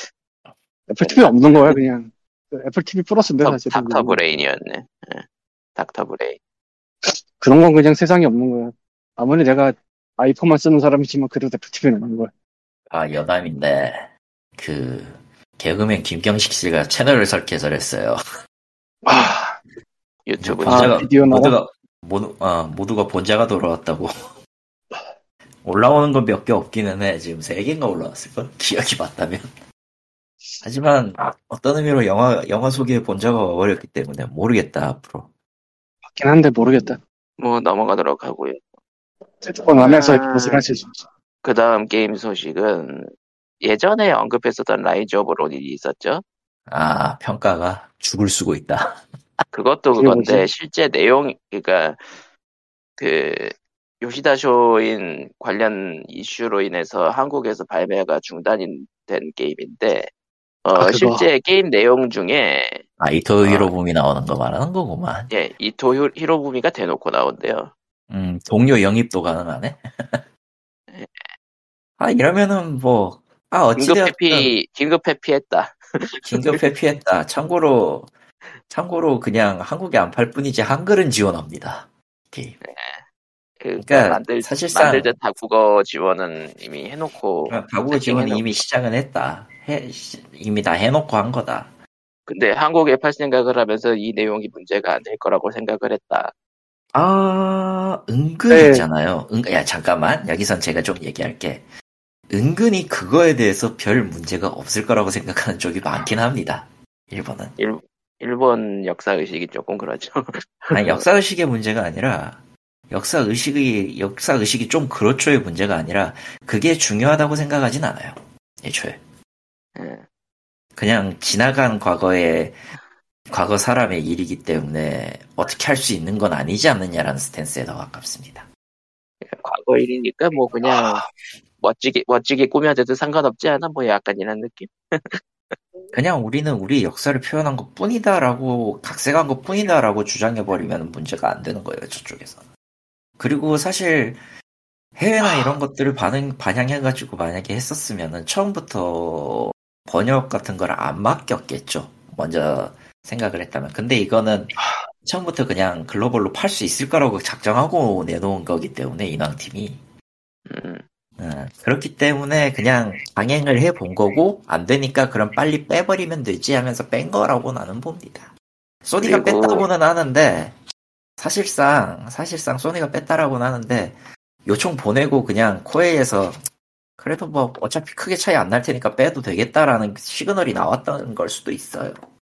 애플 티비 없는 거야, 그냥. 애플 티비 플러스인데, 닥터, 사실. 닥터 브레인이었네. 예. 닥터 브레인. 그런 건 그냥 세상에 없는 거야. 아무리 내가 아이폰만 쓰는 사람이지만 그래도 애플 티비는 없는 거야. 아, 여담인데, 그, 개그맨 김경식 씨가 채널을 설계를 했어요. 아, 유튜브. 아, 본자가, 비디오 나와? 모두가, 모두, 어, 모두가 본자가 돌아왔다고. 올라오는 건 몇 개 없기는 해. 지금 세 개인가 올라왔을걸? 기억이 맞다면. 하지만, 어떤 의미로 영화, 영화 속에 본자가 와버렸기 때문에 모르겠다, 앞으로. 맞긴 한데 모르겠다. 뭐 넘어가도록 하고요. 핸드폰 안에서 아. 무슨 할수 있어. 그 다음 게임 소식은 예전에 언급했었던 라이즈 오브 론이 있었죠. 아, 평가가 죽을 쓰고 있다. 그것도 그게 그건데 뭐지? 실제 내용, 그러니까 그 요시다 쇼인 관련 이슈로 인해서 한국에서 발매가 중단이 된 게임인데 어, 아, 그거. 실제 게임 내용 중에 아, 이토 아. 히로부미 나오는 거 말하는 거구만. 예, 이토 히- 히로부미가 대놓고 나온대요. 음, 동료 영입도 가능하네? 아, 이러면은 뭐, 아, 긴급 어찌되었든, 회피 긴급 회피했다. 긴급 회피했다. 참고로, 참고로 그냥 한국에 안 팔 뿐이지 한글은 지원합니다. 게임. 그러니까 그러니까 만들 사실상- 만들듯 다국어 지원은 이미 해놓고 다국어 지원이 세팅해놓고. 이미 시작은 했다. 해, 시- 이미 다 해놓고 한 거다. 근데 한국에 팔 생각을 하면서 이 내용이 문제가 안 될 거라고 생각을 했다. 아, 은근 네. 있잖아요. 은, 야, 잠깐만. 여기선 제가 좀 얘기할게. 은근히 그거에 대해서 별 문제가 없을 거라고 생각하는 쪽이 많긴 합니다. 일본은. 일, 일본 역사 의식이 조금 그렇죠. 아니, 역사의식의 문제가 아니라, 역사의식이, 역사의식이 좀 그렇죠의 문제가 아니라, 그게 중요하다고 생각하진 않아요. 애초에. 예. 그냥 지나간 과거의, 과거 사람의 일이기 때문에, 어떻게 할 수 있는 건 아니지 않느냐라는 스탠스에 더 가깝습니다. 과거 일이니까 뭐 그냥 멋지게 멋지게 꾸며대도 상관없지 않아? 뭐 약간 이런 느낌? 그냥 우리는 우리 역사를 표현한 것 뿐이다라고, 각색한 것 뿐이다라고 주장해버리면 문제가 안 되는 거예요, 저쪽에서. 그리고 사실, 해외나 이런 것들을 반응, 반영해가지고 만약에 했었으면은 처음부터 번역 같은 걸 안 맡겼겠죠. 먼저 생각을 했다면. 근데 이거는 처음부터 그냥 글로벌로 팔 수 있을 거라고 작정하고 내놓은 거기 때문에, 인왕팀이. 음, 음, 그렇기 때문에 그냥 강행을 해본 거고, 안 되니까 그럼 빨리 빼버리면 되지 하면서 뺀 거라고 나는 봅니다. 소니가 그리고- 뺐다고는 하는데, 사실상, 사실상 소니가 뺐다라고는 하는데, 요청 보내고 그냥 코에이에서, 그래도 뭐 어차피 크게 차이 안 날 테니까 빼도 되겠다라는 시그널이 나왔던 걸 수도 있어요.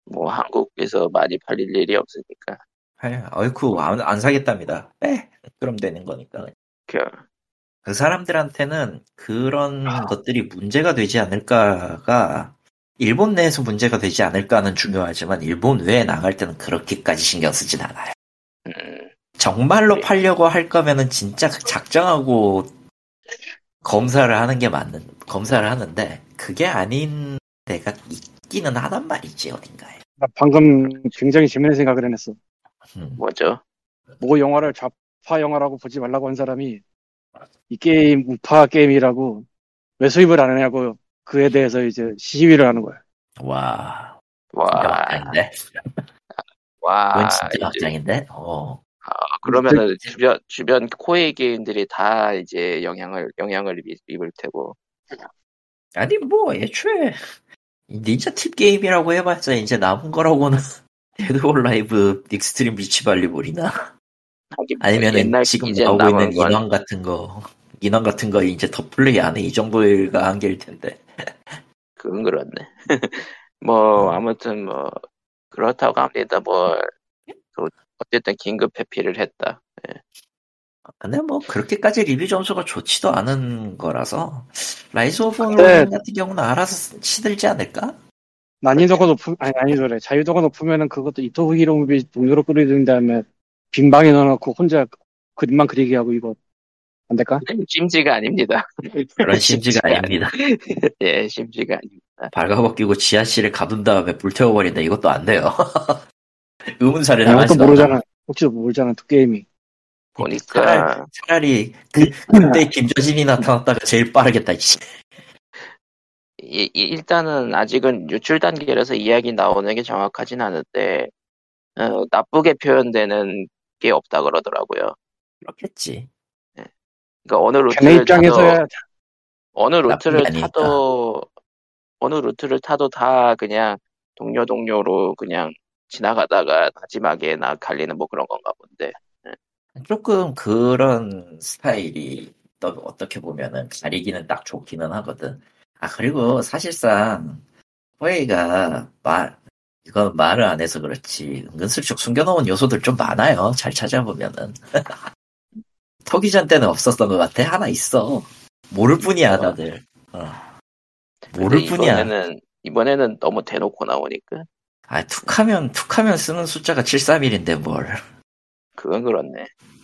뭐 한국에서 많이 팔릴 일이 없으니까. 아유, 어이쿠, 안, 안 사겠답니다. 에? 그럼 되는 거니까. 그, 그 사람들한테는 그런 것들이 문제가 되지 않을까가, 일본 내에서 문제가 되지 않을까는 중요하지만, 일본 외에 나갈 때는 그렇게까지 신경 쓰진 않아요. 음, 정말로 네. 팔려고 할 거면은 진짜 작정하고 검사를 하는 게 맞는, 검사를 하는데, 그게 아닌 데가 있기는 하단 말이지, 어딘가에. 나 방금 굉장히 재밌는 생각을 해냈어. 음. 뭐죠? 모 영화를 좌파 영화라고 보지 말라고 한 사람이 이 게임 우파 게임이라고 왜 수입을 안 하냐고 그에 대해서 이제 시위를 하는 거야. 와, 진짜 와, 막장인데? 그건 와, 진짜 이제, 막장인데? 어. 아, 그러면은 주변, 주변 코웨이 게임들이 다 이제 영향을, 영향을 입- 입을 테고. 아니, 뭐, 애초에, 닌자 팁 게임이라고 해봤자 이제 남은 거라고는 데드 올 라이브 익스트림 비치 발리볼이나 하긴 뭐 아니면은 옛날, 지금 이젠 나오고 있는 남은 건, 인원 같은 거, 인원 같은 거 이제 더 플레이 안 해. 이 정도가 한계일 텐데. 그건 그렇네. 뭐, 음. 아무튼 뭐, 그렇다고 합니다. 뭐, 그 어쨌든 긴급 회피를 했다. 근데 뭐, 그렇게까지 리뷰 점수가 좋지도 않은 거라서, 라이즈 오브 근데 로딘 같은 경우는 알아서 시들지 않을까? 난이도가 높으 아니 난이도래 자유도가 높으면은 그것도 이토 히로무비 동료로 끌어들인 다음에 빈방에 넣어놓고 혼자 그림만 그리게 하고 이거 안 될까? 심지가 아닙니다. 그런 심지가 심지가 아니, 아닙니다. 예, 심지가 아닙니다. 발가벗기고 지하실에 가둔 다음에 불태워버린다. 이것도 안 돼요. 의문사를 아니 또 당하지도 않아. 모르잖아. 혹시도 모르잖아 또 게임이. 차라리, 보니까, 차라리 그, 그때 김저진이 나타났다가 제일 빠르겠다. 이씨. 이- 이- 일단은 아직은 유출 단계라서 이야기 나오는 게 정확하진 않은데, 어, 나쁘게 표현되는 게 없다 그러더라고요. 그렇겠지. 예. 그러니까 어느 걔네 루트를 타도, 입장에서야 어느 나쁜 게 루트를 아니니까. 타도, 어느 루트를 타도 다 그냥 동료 동료로 그냥 지나가다가 마지막에 나 갈리는 뭐 그런 건가 본데. 예. 조금 그런 스타일이 또 어떻게 보면은 가리기는 딱 좋기는 하거든. 아, 그리고 사실상 호에이가 말, 이건 말을 안 해서 그렇지. 은근슬쩍 숨겨놓은 요소들 좀 많아요. 잘 찾아보면은. 터기전 때는 없었던 것 같아. 하나 있어. 모를 뿐이야, 뭐, 다들. 어, 근데 모를 뿐이야. 이번에는, 이번에는 너무 대놓고 나오니까. 아, 툭하면, 툭하면 쓰는 숫자가 칠삼일인데 뭘. 그건 그렇네.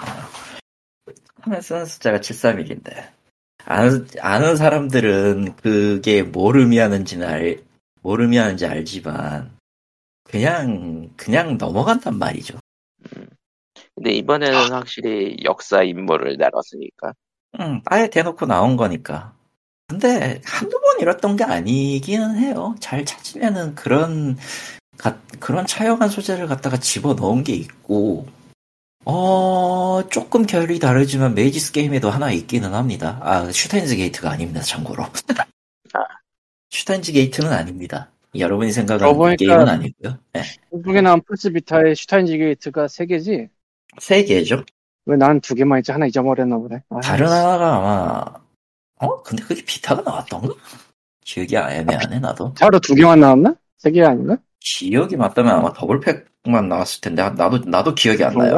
하면 쓰는 숫자가 칠삼일인데. 아는, 아는 사람들은 그게 뭘 의미하는지는 알, 뭘 의미하는지 알지만, 그냥, 그냥 넘어간단 말이죠. 음. 근데 이번에는 확실히 역사 인물을 다뤘으니까. 응, 아예 대놓고 나온 거니까. 근데 한두 번 이랬던 게 아니기는 해요. 잘 찾으면은 그런, 가- 그런 차용한 소재를 갖다가 집어 넣은 게 있고, 어, 조금 결이 다르지만 메이지스 게임에도 하나 있기는 합니다. 아, 슈타인즈 게이트가 아닙니다, 참고로. 아, 슈타인즈 게이트는 아닙니다. 여러분이 그러고 생각하는 그 보니까 게임은 아니고요. 네. 한국에 나온 플스 비타의 슈타인즈 게이트가 세 개지? 세 개죠. 왜 난 두 개만 있지 하나 잊어버렸나 보네. 다른 아이씨. 하나가 아마, 어? 근데 그게 비타가 나왔던가? 기억이 애매하네, 나도. 하루 두 개만 나왔나? 세 개 아닌가? 기억이 맞다면 아마 더블팩만 나왔을 텐데, 아, 나도, 나도 기억이 안 그런가? 나요.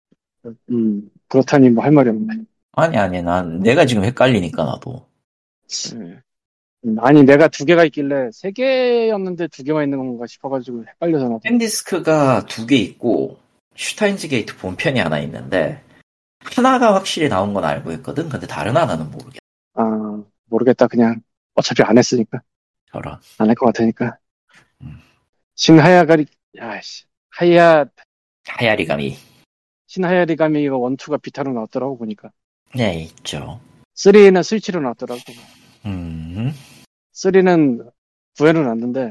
음, 그렇다니 뭐 할 말이 없네. 아니, 아니, 난, 내가 지금 헷갈리니까, 나도. 음. 음, 아니, 내가 두 개가 있길래 세 개였는데 두 개만 있는 건가 싶어가지고 헷갈려서 나도. 팬디스크가 두 개 있고, 슈타인즈 게이트 본편이 하나 있는데, 하나가 확실히 나온 건 알고 있거든? 근데 다른 하나는 모르겠어. 아, 모르겠다. 그냥 어차피 안 했으니까. 저런. 안 할 것 같으니까. 음. 신하야가리, 야씨. 하야, 하야리감이. 신하야리가미 이거 원, 투가 비타로 나왔더라고 보니까. 네, 있죠. 쓰리는 스위치로 나왔더라고. 음, 쓰리는 구해는 놨는데,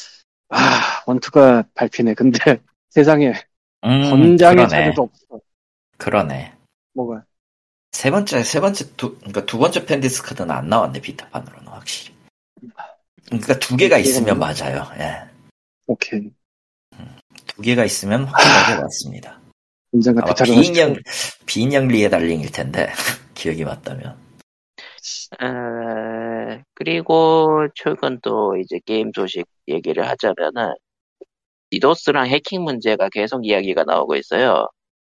아, 원, 투가 밟히네. 근데 세상에 음, 권장의 그러네. 자료도 없어. 그러네. 뭐가. 세 번째, 세 번째, 두, 그러니까 두 번째 팬디스크는 안 나왔네, 비타판으로는 확실히. 그러니까 두 개가 있으면 맞아요. 예. 오케이. 두 개가 있으면 확실하게 맞습니다. 언젠가 아마 비타를 비인형, 하시죠. 비인형 리에 달링일 텐데, 기억이 맞다면. 에, 그리고 최근 또 이제 게임 소식 얘기를 하자면은 디도스랑 해킹 문제가 계속 이야기가 나오고 있어요.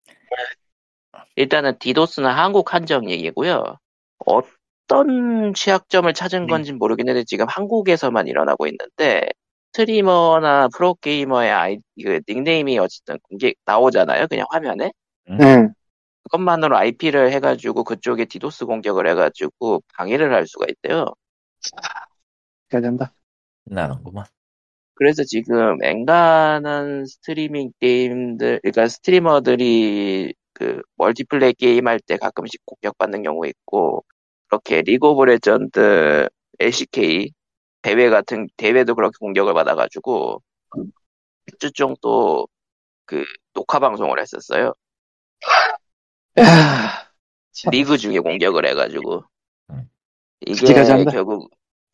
일단은 디도스는 한국 한정 얘기고요. 어떤 취약점을 찾은 건지 모르겠는데 지금 한국에서만 일어나고 있는데 스트리머나 프로게이머의 아이, 그 닉네임이 어쨌든 공개 나오잖아요. 그냥 화면에. 네. 그것만으로 아이피를 해가지고 그쪽에 디도스 공격을 해가지고 방해를 할 수가 있대요. 해야 된다. 나는구만. 그래서 지금 엔간한 스트리밍 게임들, 그러니까 스트리머들이 그 멀티플레이 게임 할 때 가끔씩 공격받는 경우 있고, 그렇게 리그 오브 레전드 엘씨케이 대회 같은 대회도 그렇게 공격을 받아가지고 몇 주 정도 그 녹화 방송을 했었어요. 야, 참. 리그 중에 공격을 해가지고 음. 이게 기대가 잔다. 결국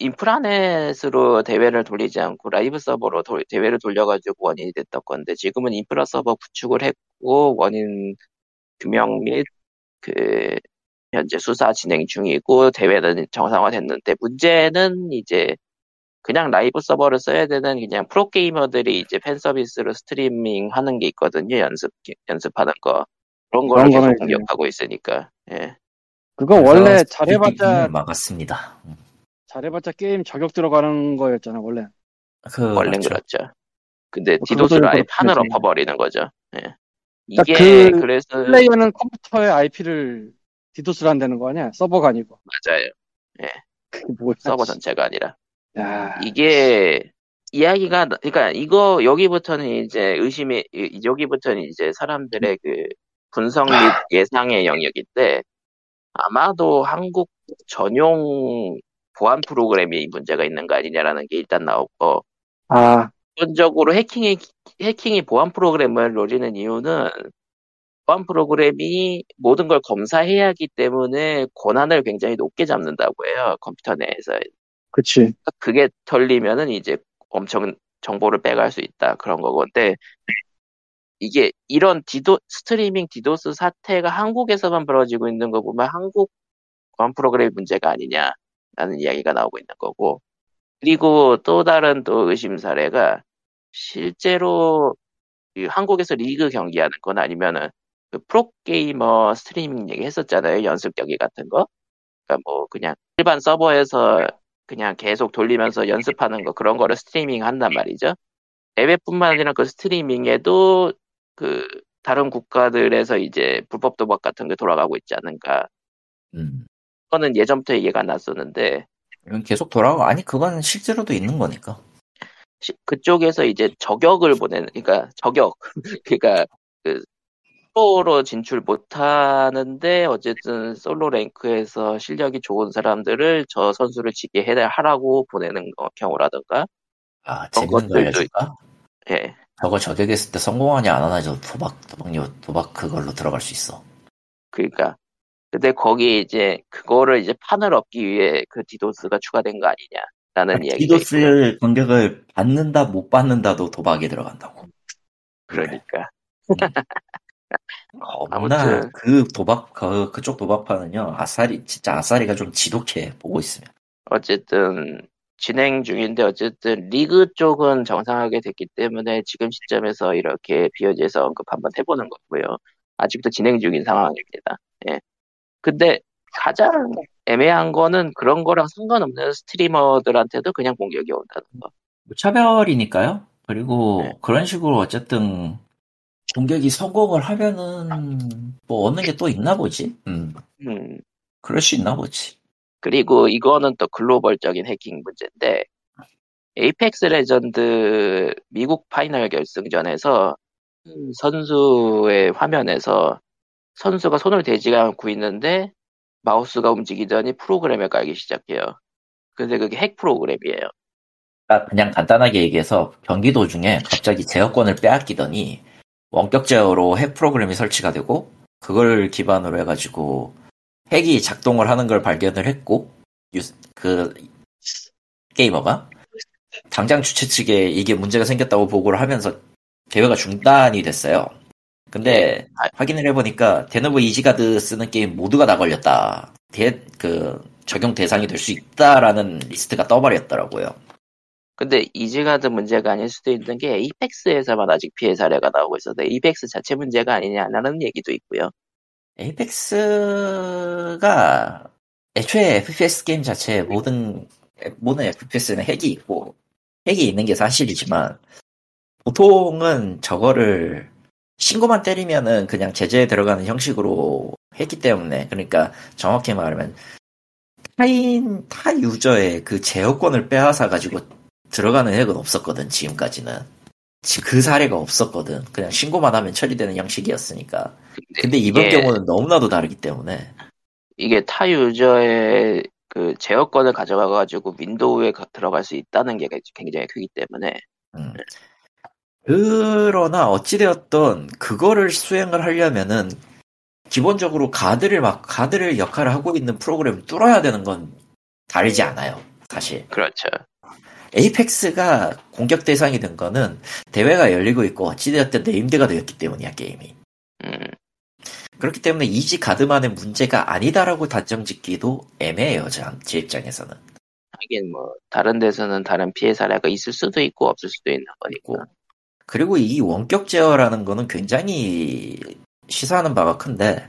인프라넷으로 대회를 돌리지 않고 라이브 서버로 도- 대회를 돌려가지고 원인이 됐던 건데 지금은 인프라 서버 구축을 했고 원인 규명 및 그 현재 수사 진행 중이고 대회는 정상화됐는데 문제는 이제 그냥 라이브 서버를 써야 되는 그냥 프로게이머들이 이제 팬 서비스로 스트리밍 하는 게 있거든요. 연습 연습하는 거 그런 거를 그런 거는 계속 이제 공격하고 있으니까 예. 그거 그래서 원래 스피킹을 잘해봤자 막았습니다. 음. 잘해봤자 게임 저격 들어가는 거였잖아 원래. 원래는 그렇죠. 그렇죠. 근데 뭐 디도스를 그것도 아예 그렇고 판을 그러지. 엎어버리는 거죠. 예. 그러니까 이게 그 그래서 플레이어는 컴퓨터의 아이피를 디도스로 한다는 거 아니야? 서버가 아니고. 맞아요. 예. 그게 뭐야? 서버 씨. 전체가 아니라 야, 이게 이야기가 나- 그러니까 이거 여기부터는 이제 의심이 이- 여기부터는 이제 사람들의 그 분석 및 예상의 영역인데 아마도 한국 전용 보안 프로그램이 문제가 있는 거 아니냐라는 게 일단 나오고 아, 기본적으로 해킹이 해킹이 보안 프로그램을 노리는 이유는 보안 프로그램이 모든 걸 검사해야 하기 때문에 권한을 굉장히 높게 잡는다고 해요. 컴퓨터 내에서. 그치. 그게 털리면은 이제 엄청 정보를 빼갈 수 있다. 그런 거고. 근데 이게 이런 디도, 스트리밍 디도스 사태가 한국에서만 벌어지고 있는 거 보면 한국 보안 프로그램 문제가 아니냐라는 이야기가 나오고 있는 거고. 그리고 또 다른 또 의심 사례가 실제로 이 한국에서 리그 경기하는 건 아니면은 그 프로게이머 스트리밍 얘기 했었잖아요. 연습 경기 같은 거. 그러니까 뭐 그냥 일반 서버에서 그냥 계속 돌리면서 연습하는 거 그런 거를 스트리밍 한단 말이죠. 대회뿐만 아니라 그 스트리밍에도 그 다른 국가들에서 이제 불법 도박 같은 게 돌아가고 있지 않은가. 음. 그거는 예전부터 얘기가 났었는데 이건 계속 돌아가. 아니 그건 실제로도 있는 거니까. 시- 그쪽에서 이제 저격을 보내는 그러니까 저격 그러니까 그 프로로 진출 못하는데 어쨌든 솔로 랭크에서 실력이 좋은 사람들을 저 선수를 지게 해 하라고 보내는 거- 경우라든가 아 그런 재밌는 거 것들도 알려줄까? 예 저거 저격했을 때 성공하냐 안 하냐 도박 도박료 도박 그걸로 들어갈 수 있어. 그러니까 근데 거기에 이제 그거를 이제 판을 얻기 위해 그 디도스가 추가된 거 아니냐라는 이야기가 있고요. 디도스 공격을 받는다 못 받는다도 도박에 들어간다고. 그러니까 겁나 아무튼 그 도박 그 그쪽 도박파는요 아싸리 진짜 아싸리가 좀 지독해 보고 있으면. 어쨌든 진행 중인데 어쨌든 리그 쪽은 정상하게 됐기 때문에 지금 시점에서 이렇게 비어지에서 언급 한번 해보는 거고요. 아직도 진행 중인 상황입니다. 예. 근데 가장 애매한 거는 그런 거랑 상관없는 스트리머들한테도 그냥 공격이 온다는 거. 무차별이니까요. 예. 그리고 그런 식으로 어쨌든 공격이 성공을 하면은 뭐 얻는 게 또 있나 보지. 음, 음, 그럴 수 있나 보지. 그리고 이거는 또 글로벌적인 해킹 문제인데 에이펙스 레전드 미국 파이널 결승전에서 음, 선수의 화면에서 선수가 손을 대지 않고 있는데 마우스가 움직이더니 프로그램에 깔기 시작해요. 근데 그게 핵 프로그램이에요. 아, 그냥 간단하게 얘기해서 경기 도중에 갑자기 제어권을 빼앗기더니 원격 제어로 핵 프로그램이 설치가 되고 그걸 기반으로 해가지고 핵이 작동을 하는 걸 발견을 했고 유스- 그 게이머가 당장 주최 측에 이게 문제가 생겼다고 보고를 하면서 대회가 중단이 됐어요. 근데 아, 확인을 해보니까 데노브 이지가드 쓰는 게임 모두가 다 걸렸다. 대, 그 적용 대상이 될 수 있다라는 리스트가 떠버렸더라고요. 근데 이즈가드 문제가 아닐 수도 있는 게 에이펙스에서만 아직 피해 사례가 나오고 있어서 에이펙스 자체 문제가 아니냐라는 얘기도 있고요. 에이펙스가 애초에 에프피에스 게임 자체에 모든 모든 에프피에스는 핵이 있고 핵이 있는 게 사실이지만 보통은 저거를 신고만 때리면은 그냥 제재에 들어가는 형식으로 했기 때문에, 그러니까 정확히 말하면 타인 타 유저의 그 제어권을 빼앗아 가지고 들어가는 핵은 없었거든. 지금까지는 그 사례가 없었거든. 그냥 신고만 하면 처리되는 형식이었으니까. 근데, 근데 이번 이게, 경우는 너무나도 다르기 때문에 이게 타 유저의 그 제어권을 가져가가지고 윈도우에 가- 들어갈 수 있다는 게 굉장히 크기 때문에 음. 그러나 어찌되었던 그거를 수행을 하려면은 기본적으로 가드를 막 가드를 역할을 하고 있는 프로그램을 뚫어야 되는 건 다르지 않아요. 사실 그렇죠. 에이펙스가 공격 대상이 된 거는 대회가 열리고 있고 어찌되었든 네임드가 되었기 때문이야 게임이. 음, 그렇기 때문에 이지 가드만의 문제가 아니다라고 단정짓기도 애매해요. 저- 제 입장에서는. 하긴 뭐 다른 데서는 다른 피해 사례가 있을 수도 있고 없을 수도 있는 있고. 거니까. 그리고 이 원격 제어라는 거는 굉장히 시사하는 바가 큰데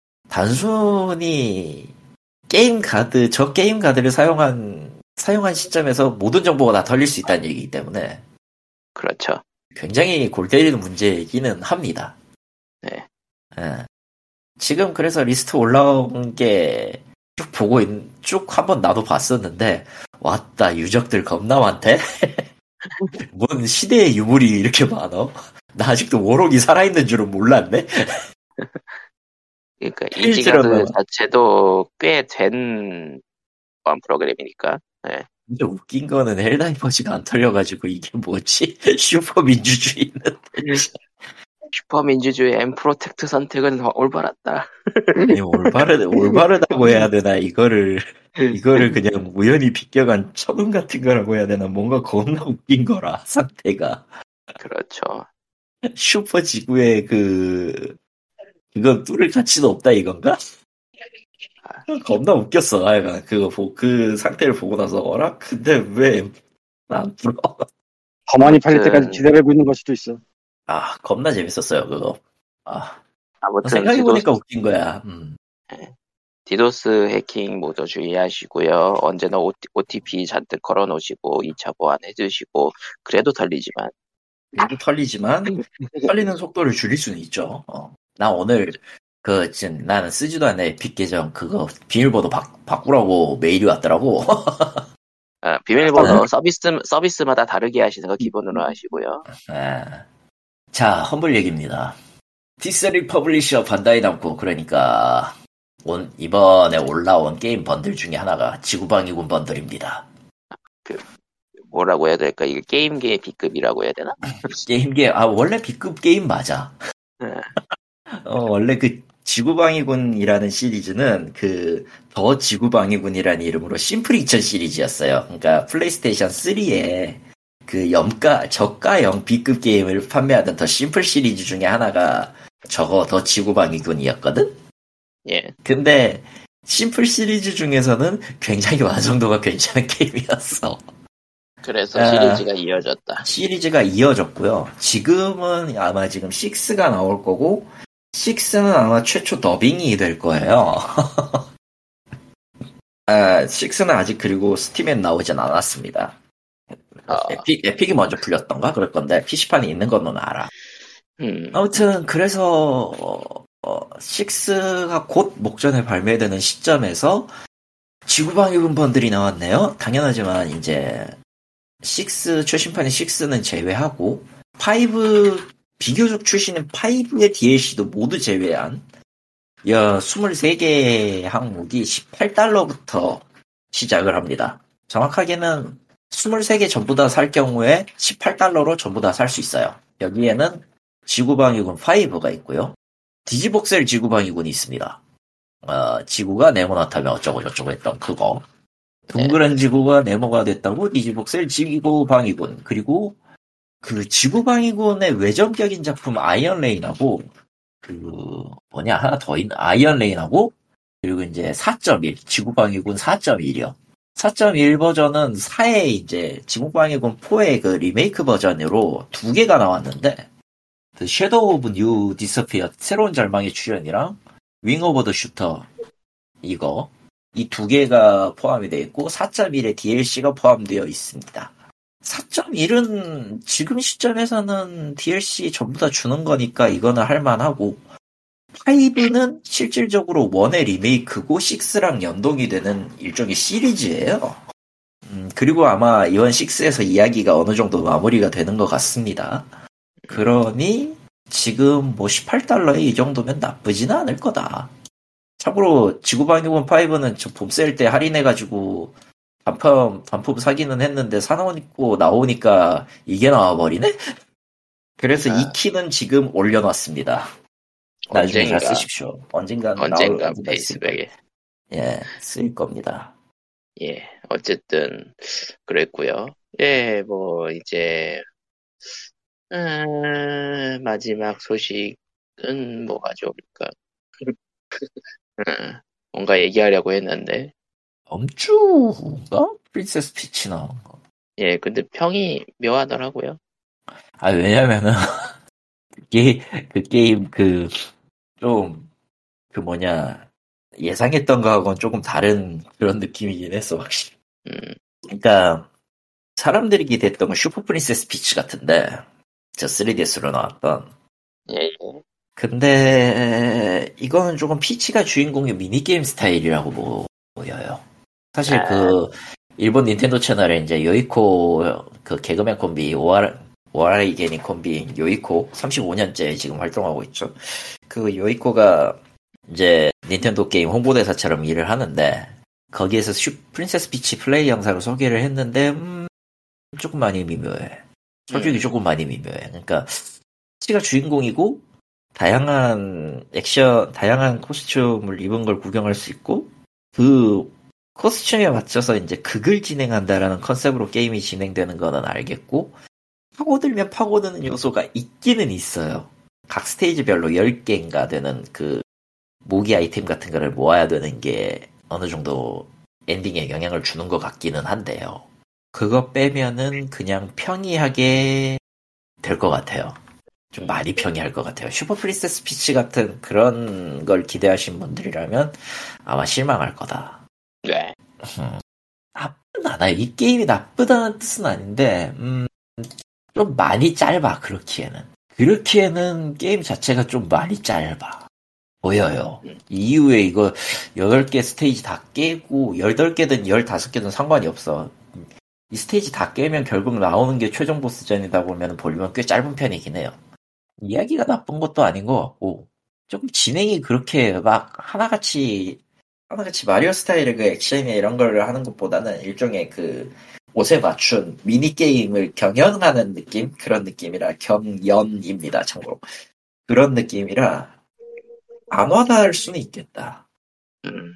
단순히 게임 가드, 저 게임 가드를 사용한 사용한 시점에서 모든 정보가 다 털릴 수 있다는 얘기이기 때문에 그렇죠. 굉장히 골 때리는 문제이기는 합니다. 네. 예. 지금 그래서 리스트 올라온 게 쭉 보고 있, 쭉 한번 나도 봤었는데 왔다 유적들 겁나 많대. 뭔 시대의 유물이 이렇게 많어? 나 아직도 워록이 살아있는 줄은 몰랐네. 그러니까 일지로는 이지가드 자체도 꽤 된 프로그램이니까. 네. 진짜 웃긴 거는 헬다이버즈가 안 털려가지고 이게 뭐지? 슈퍼 민주주의는 슈퍼민주주의 엠프로텍트 선택은 올바랐다. 아니 올바르 올바르다고 해야 되나 이거를 이거를 그냥 우연히 비껴간 처분 같은 거라고 해야 되나 뭔가 겁나 웃긴 거라 상태가 그렇죠. 슈퍼 지구의 그 그건 뚫을 가치도 없다 이건가? 겁나 웃겼어. 하여간 그거 보, 그 상태를 보고 나서 어라? 근데 왜 안 풀어? 더 많이 팔릴 아무튼, 때까지 기다리고 있는 걸 수도 있어. 아 겁나 재밌었어요 그거. 아 아무튼 디도스, 생각해보니까 웃긴 거야. 음. 디도스 해킹 모두 주의하시고요. 언제나 오티피 잔뜩 걸어놓으시고 이 차 보안 해두시고 그래도 털리지만 얘도 털리지만 털리는 속도를 줄일 수는 있죠. 어. 나 오늘 그 지금 나는 쓰지도 않는 에픽 계정 그거 비밀번호 바, 바꾸라고 메일이 왔더라고. 아, 비밀번호 서비스 서비스마다 다르게 하시는 거 기본으로 하시고요. 아, 자 험블 얘기입니다. 티쓰리 퍼블리셔 반다이 남코 그러니까 온, 이번에 올라온 게임 번들 중에 하나가 지구방위군 번들입니다. 그 뭐라고 해야 될까? 이게 게임계의 B급이라고 해야 되나? 게임계 아 원래 B급 게임 맞아. 네. 어, 원래 그 지구방위군이라는 시리즈는 그 더 지구방위군이라는 이름으로 심플 이천 시리즈였어요. 그러니까 플레이스테이션 쓰리에 그 염가 저가형 B급 게임을 판매하던 더 심플 시리즈 중에 하나가 저거 더 지구방위군이었거든. 예. 근데 심플 시리즈 중에서는 굉장히 완성도가 괜찮은 게임이었어. 그래서 아, 시리즈가 이어졌다. 시리즈가 이어졌고요. 지금은 아마 지금 식스가 나올 거고 식스는 아마 최초 더빙이 될 거예요. 아, 식스는 아직 그리고 스팀에 나오진 않았습니다. 어. 에픽, 에픽이 먼저 풀렸던가? 그럴 건데 피시판에 있는 건 넌 알아. 음. 아무튼 그래서 어, 어, 식스가 곧 목전에 발매되는 시점에서 지구방위군 번들이 나왔네요. 당연하지만 이제 식스 최신판인 식스는 제외하고 파이브 비교적 출시는 파이브의 디엘씨도 모두 제외한 야 스물세 개의 항목이 십팔 달러부터 시작을 합니다. 정확하게는 스물세 개 전부 다 살 경우에 십팔 달러로 전부 다 살 수 있어요. 여기에는 지구방위군 파이브가 있고요. 디지복셀 지구방위군이 있습니다. 어, 지구가 네모나타면 어쩌고 저쩌고 했던 그거. 동그란 지구가 네모가 됐다고 디지복셀 지구방위군. 그리고 그 지구방위군의 외전격인 작품 아이언레인하고 그 뭐냐 하나 더 있는 아이언레인하고 그리고 이제 사 점 일 지구방위군 사 점 일이요. 사 점 일 버전은 사의 이제 지구방위군 사의 그 리메이크 버전으로 두 개가 나왔는데 그 섀도우 오브 뉴 디스피어 새로운 절망의 출현이랑 윙 오버 더 슈터 이거 이 두 개가 포함이 되어 있고 사 점 일에 디엘씨가 포함되어 있습니다. 사 점 일은 지금 시점에서는 디엘씨 전부 다 주는 거니까 이거는 할만하고 오는 실질적으로 일의 리메이크고 육랑 연동이 되는 일종의 시리즈예요. 음, 그리고 아마 이번 육에서 이야기가 어느 정도 마무리가 되는 것 같습니다. 그러니 지금 뭐 십팔 달러에 이 정도면 나쁘지는 않을 거다. 참고로 지구방위군 오는 저 봄 세일 때 할인해가지고 반품, 반품 사기는 했는데 사놓고 나오니까 이게 나와버리네? 그래서 아. 이 키는 지금 올려놨습니다. 나중에 언젠가. 잘 쓰십시오. 언젠가 언젠가 페이스백에. 예, 쓰일 겁니다. 예, 어쨌든 그랬고요. 예, 뭐 이제 음, 마지막 소식은 뭐가 좋을까? 음, 뭔가 얘기하려고 했는데 엄주가 프린세스 피치 나온 거. 예, 근데 평이 묘하더라고요. 아, 왜냐면은 그 게임 그 게임 그 좀 그 뭐냐 예상했던 거하고는 조금 다른 그런 느낌이긴 했어 확실히. 음, 그러니까 사람들이 기대했던 건 슈퍼 프린세스 피치 같은데 저 쓰리디에스로 나왔던. 예, 예. 근데 이거는 조금 피치가 주인공의 미니게임 스타일이라고 보여요. 사실 아. 그 일본 닌텐도 채널에 이제 요이코 그 개그맨 콤비 오알 오아라이 게니 콤비 요이코 삼십오 년째 지금 활동하고 있죠. 그 요이코가 이제 닌텐도 게임 홍보대사처럼 일을 하는데 거기에서 슈 프린세스 피치 플레이 영상을 소개를 했는데 음, 조금 많이 미묘해. 솔직히 음. 조금 많이 미묘해. 그러니까 피치가 주인공이고 다양한 액션, 다양한 코스튬을 입은 걸 구경할 수 있고 그 코스튬에 맞춰서 이제 극을 진행한다라는 컨셉으로 게임이 진행되는 거는 알겠고 파고들면 파고드는 요소가 있기는 있어요. 각 스테이지별로 열 개인가 되는 그 모기 아이템 같은 거를 모아야 되는 게 어느 정도 엔딩에 영향을 주는 것 같기는 한데요. 그거 빼면은 그냥 평이하게 될 것 같아요. 좀 많이 평이할 것 같아요. 슈퍼 프린세스 피치 같은 그런 걸 기대하신 분들이라면 아마 실망할 거다. 네. 음, 나쁘진 않아요. 이 게임이 나쁘다는 뜻은 아닌데 음, 좀 많이 짧아. 그렇기에는 그렇기에는 게임 자체가 좀 많이 짧아 보여요. 이후에 이거 여덟 개 스테이지 다 깨고 여덟 개든 열다섯 개든 상관이 없어. 이 스테이지 다 깨면 결국 나오는 게 최종 보스전이다 보면 보려면 꽤 짧은 편이긴 해요. 이야기가 나쁜 것도 아닌 것 같고 조금 진행이 그렇게 막 하나같이 하나같이 마리오 스타일의 그 액션이나 이런 걸 하는 것보다는 일종의 그 옷에 맞춘 미니게임을 경연하는 느낌? 그런 느낌이라 경연입니다. 참고로 그런 느낌이라 안 와닿을 수는 있겠다. 음.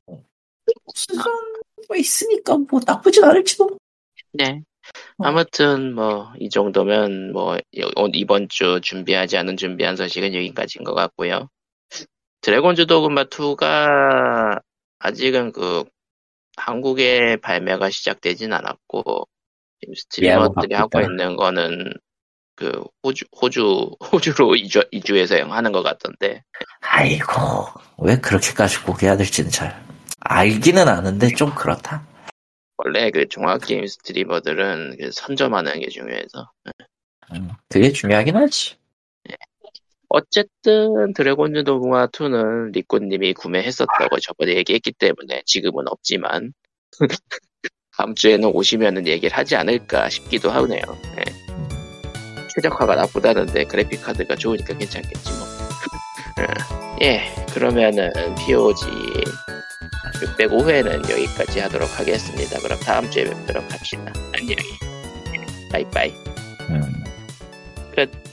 수준도 있으니까 뭐 나쁘진 않을지도. 네. 아무튼 뭐 이 정도면 뭐 이번 주 준비하지 않은 준비한 소식은 여기까지인 것 같고요. 드래곤즈 도그마 이가 아직은 그 한국에 발매가 시작되진 않았고 지금 스트리머들이 하고 있는 거는 그 호주 호주 호주로 이주 이주해서 하는 것 같던데. 아이고 왜 그렇게까지 꼭 해야 될지는 잘 알기는 아는데 좀 그렇다. 원래 그 종합게임 스트리머들은 그 선점하는 게 중요해서. 음, 그게 중요하긴 하지. 네. 어쨌든 드래곤즈 도그마 이는 리코님이 구매했었다고 저번에 얘기했기 때문에 지금은 없지만 다음 주에는 오시면은 얘기를 하지 않을까 싶기도 하네요. 네. 최적화가 나쁘다는데 그래픽 카드가 좋으니까 괜찮겠지 뭐. 예, 그러면은 피오지 육백오 회는 여기까지 하도록 하겠습니다. 그럼 다음 주에 뵙도록 합시다. 안녕히. 바이바이. 음. 끝.